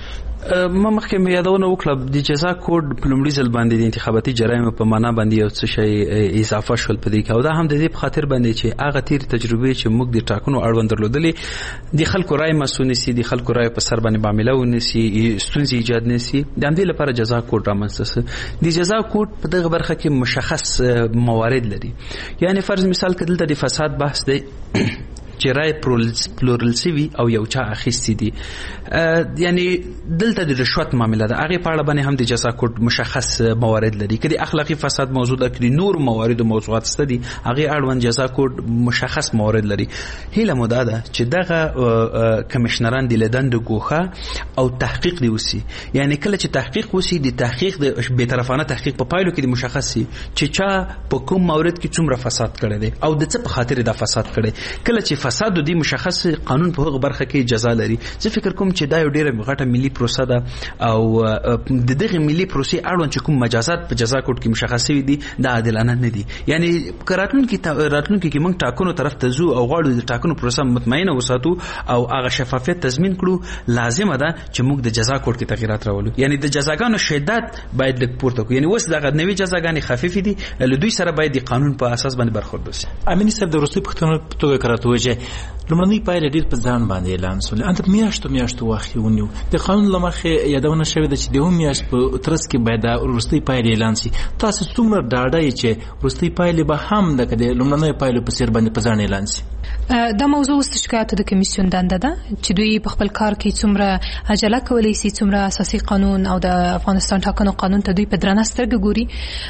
ما مخکې مې یادونه وکړه د جزا کوډ په لومړي ځل باندې د انتخاباتي جرایمو په معنا باندې یو څه شی اضافه شول په دې کې او دا هم د دې په خاطر باندې چې هغه تېرې تجربې چې موږ د ټاکنو اړوند درلودلې د خلکو رایې مسؤل نشي، د خلکو رایې په سر باندې معامله ونیسي، ستونزې ایجاد نشي. د همدې لپاره جزا کوډ رامنځته شو. د جزا کوډ په دغه برخه کې مشخص موارد لري. یعنی فرض مثال که دلته د فساد بحث دی چې رای پلورل سوي او یو چا اخیستی دي، یعنی دلته د رشوت معامله ده، هغه په اړه باندې هم د جزا کوډ مشخص موارد لري. کله اخلاقی فساد موضوع ده، کله نور موارد او موضوعات ست دي، هغه اړوند جزا کوډ مشخص موارد لري. هیله مو ده چې دغه کمشنران د لدند ګوخه او تحقیق دی وسی. یعنی کله چې تحقیق وسی د تحقیق د به طرفانه تحقیق په پایلو کې د مشخص شي چې چا په کوم مورد کې څومره فساد کړی دی او د څه په خاطر دا فساد کړی. کله چې فساد د مشخص قانون په هغه برخه کې جزا لري. زه فکر کوم چې دا یو ډیره غټه ملي پروسه ده او د دغه ملي پروسې اړوند چې کوم مجازات په جزا کوډ کې مشخص شوي دي دا عادلانه نه دي. یعنی راتلونکي راتلونکي کې موږ ټاکنو طرف ته ځو او غواړو د ټاکنو پروسه مطمئنه وساتو او هغه شفافیت تضمین کړو، لازمه ده چې موږ د جزا کوډ کې تغیرات راولو. یعنی د جزاګانو شدت باید لږ پورته کړو. یعنی اوس دغه نوې جزاګانې خفیفې دي، له دوی سره باید د قانون په اساس باندې برخورد وشي. امین صاحب د وروستي پوښتنو په توګه کراته وجه لومړنۍ پایله ډېر په ځان باندې اعلان شول. انته میاشتو میاشتو وخت ونیو. د قانون له مخې یادونه شوې ده چې د اووه میاشت په ترڅ کې باید د وروستۍ پایلې اعلان شي. تاسو څومره ډاډه یې چې وروستۍ پایلې به هم د لومړنیو پایلو په څېر باندې په ځان اعلان شي؟ دا موضوع اوس د شکایاتو د کمیسیون دنده ده چې دوی په خپل کار کې څومره عجله کولی شي، څومره اساسي قانون او د افغانستان ټاکنو قانون ته دوی په درنه سترګه ګوري.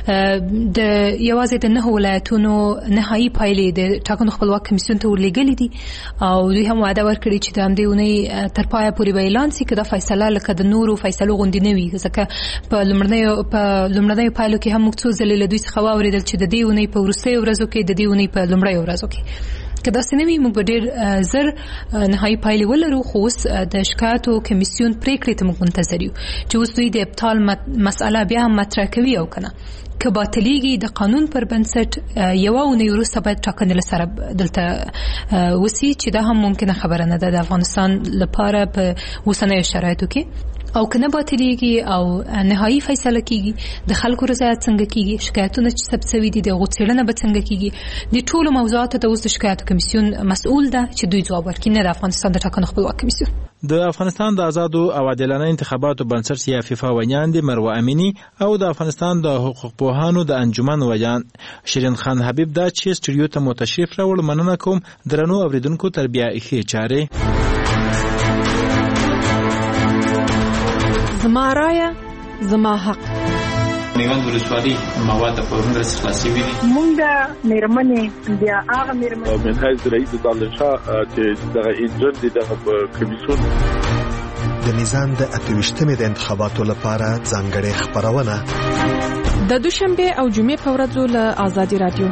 د یوازې د نهه ولایتونو نهایي پایلې د ټاکنو خپلواک کمیسیون ته ورلېږلې دي او دوی هم وعده ورکړي چې د همدې اونۍ تر پایه پورې به اعلان شي که دا فیصله لکه د نورو فیصلو غوندې نه وي. ځکه په لومړنیو په لومړنیو پایلو کې هم موږ څو ځلې له دوی څخه واورېدل چې د دې اونۍ په وروستیو ورځو کې د دې اونۍ په لومړیو ورځو کې که داسې نه وي موږ به ډېر زر نهایي پایلې ولرو. خو اوس د شکایاتو کمیسیون پرېکړې ته موږ منتظر یو چې اوس دوی د ابطال مسئله بیا هم مطرح کوي او که نه. که باطلیږي د قانون پر بنسټ یوه اونۍ وروسته باید ټاکنې له سره دلته وسي چې دا هم ممکنه خبره نه ده د افغانستان لپاره په اوسنیو شرایطو کې. او کنه باطلیږي او نهایی فیصله کیږي د خلکو رضایت څنګه کیږي شکایتونه چې ثبت شوي دي د غوڅړنه به څنګه کیږي د ټولو موضوعاتو ته اوس د شکایت کمیسیون مسؤل ده چې دوی جواب ورکړي نه د افغانستان د ټاکنو خپلواک کمیسیون. د افغانستان د آزادو او عادلانه انتخاباتو بنسټ یا فیفا ویان دي مروه امینی او د افغانستان د حقوق پوهانو د انجمن ویان شیرین خان حبیب دا چې سټوډیو ته مو تشریف راوړ. مننه کوم درنو اوریدونکو تربیه ښه چاره. زما رایه زما حق. میوند ولسوالۍ مواد په ورنګ خلاصي وي. مونږ د میرمنې بیا هغه میرمنې من حیث رئیس دانشا چې دغه انجن دي دغه کمیسیون د میزان د اتویشتمې د انتخاباتو لپاره ځانګړې خبرونه د دوشنبه او جمعې په ورځو له آزادي رادیو.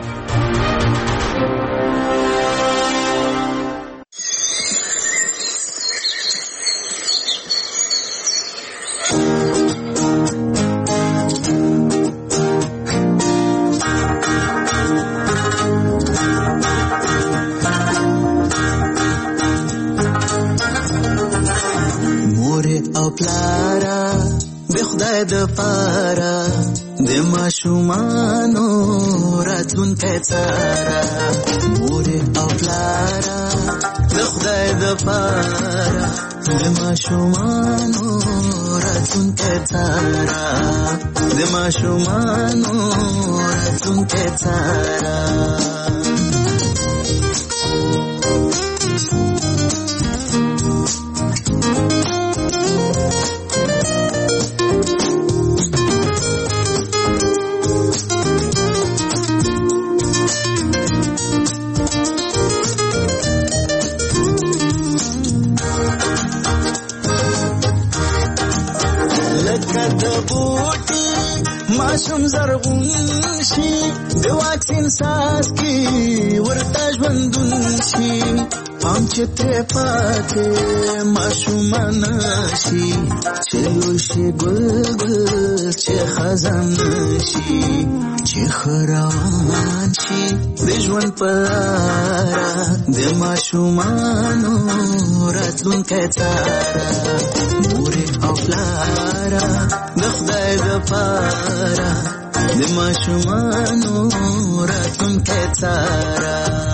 د پارا د ماشومانو راتلونکي څارا مور او پلارا د خدای د پارا د ماشومانو راتلونکي څارا د ماشومانو راتلونکي څارا. ماشوم زرغون شي د واکسین ساس کی ورته ژوندون شي پام چې ترې پاتې ماشوم نشي چې لوی شي ګل چې خزان شي چې خروان شي د ژوند په لاره د ماشومانو راتلونکی څاره مور او پلاره د خدای د پاره د ماشومانو راتلونکی څاره.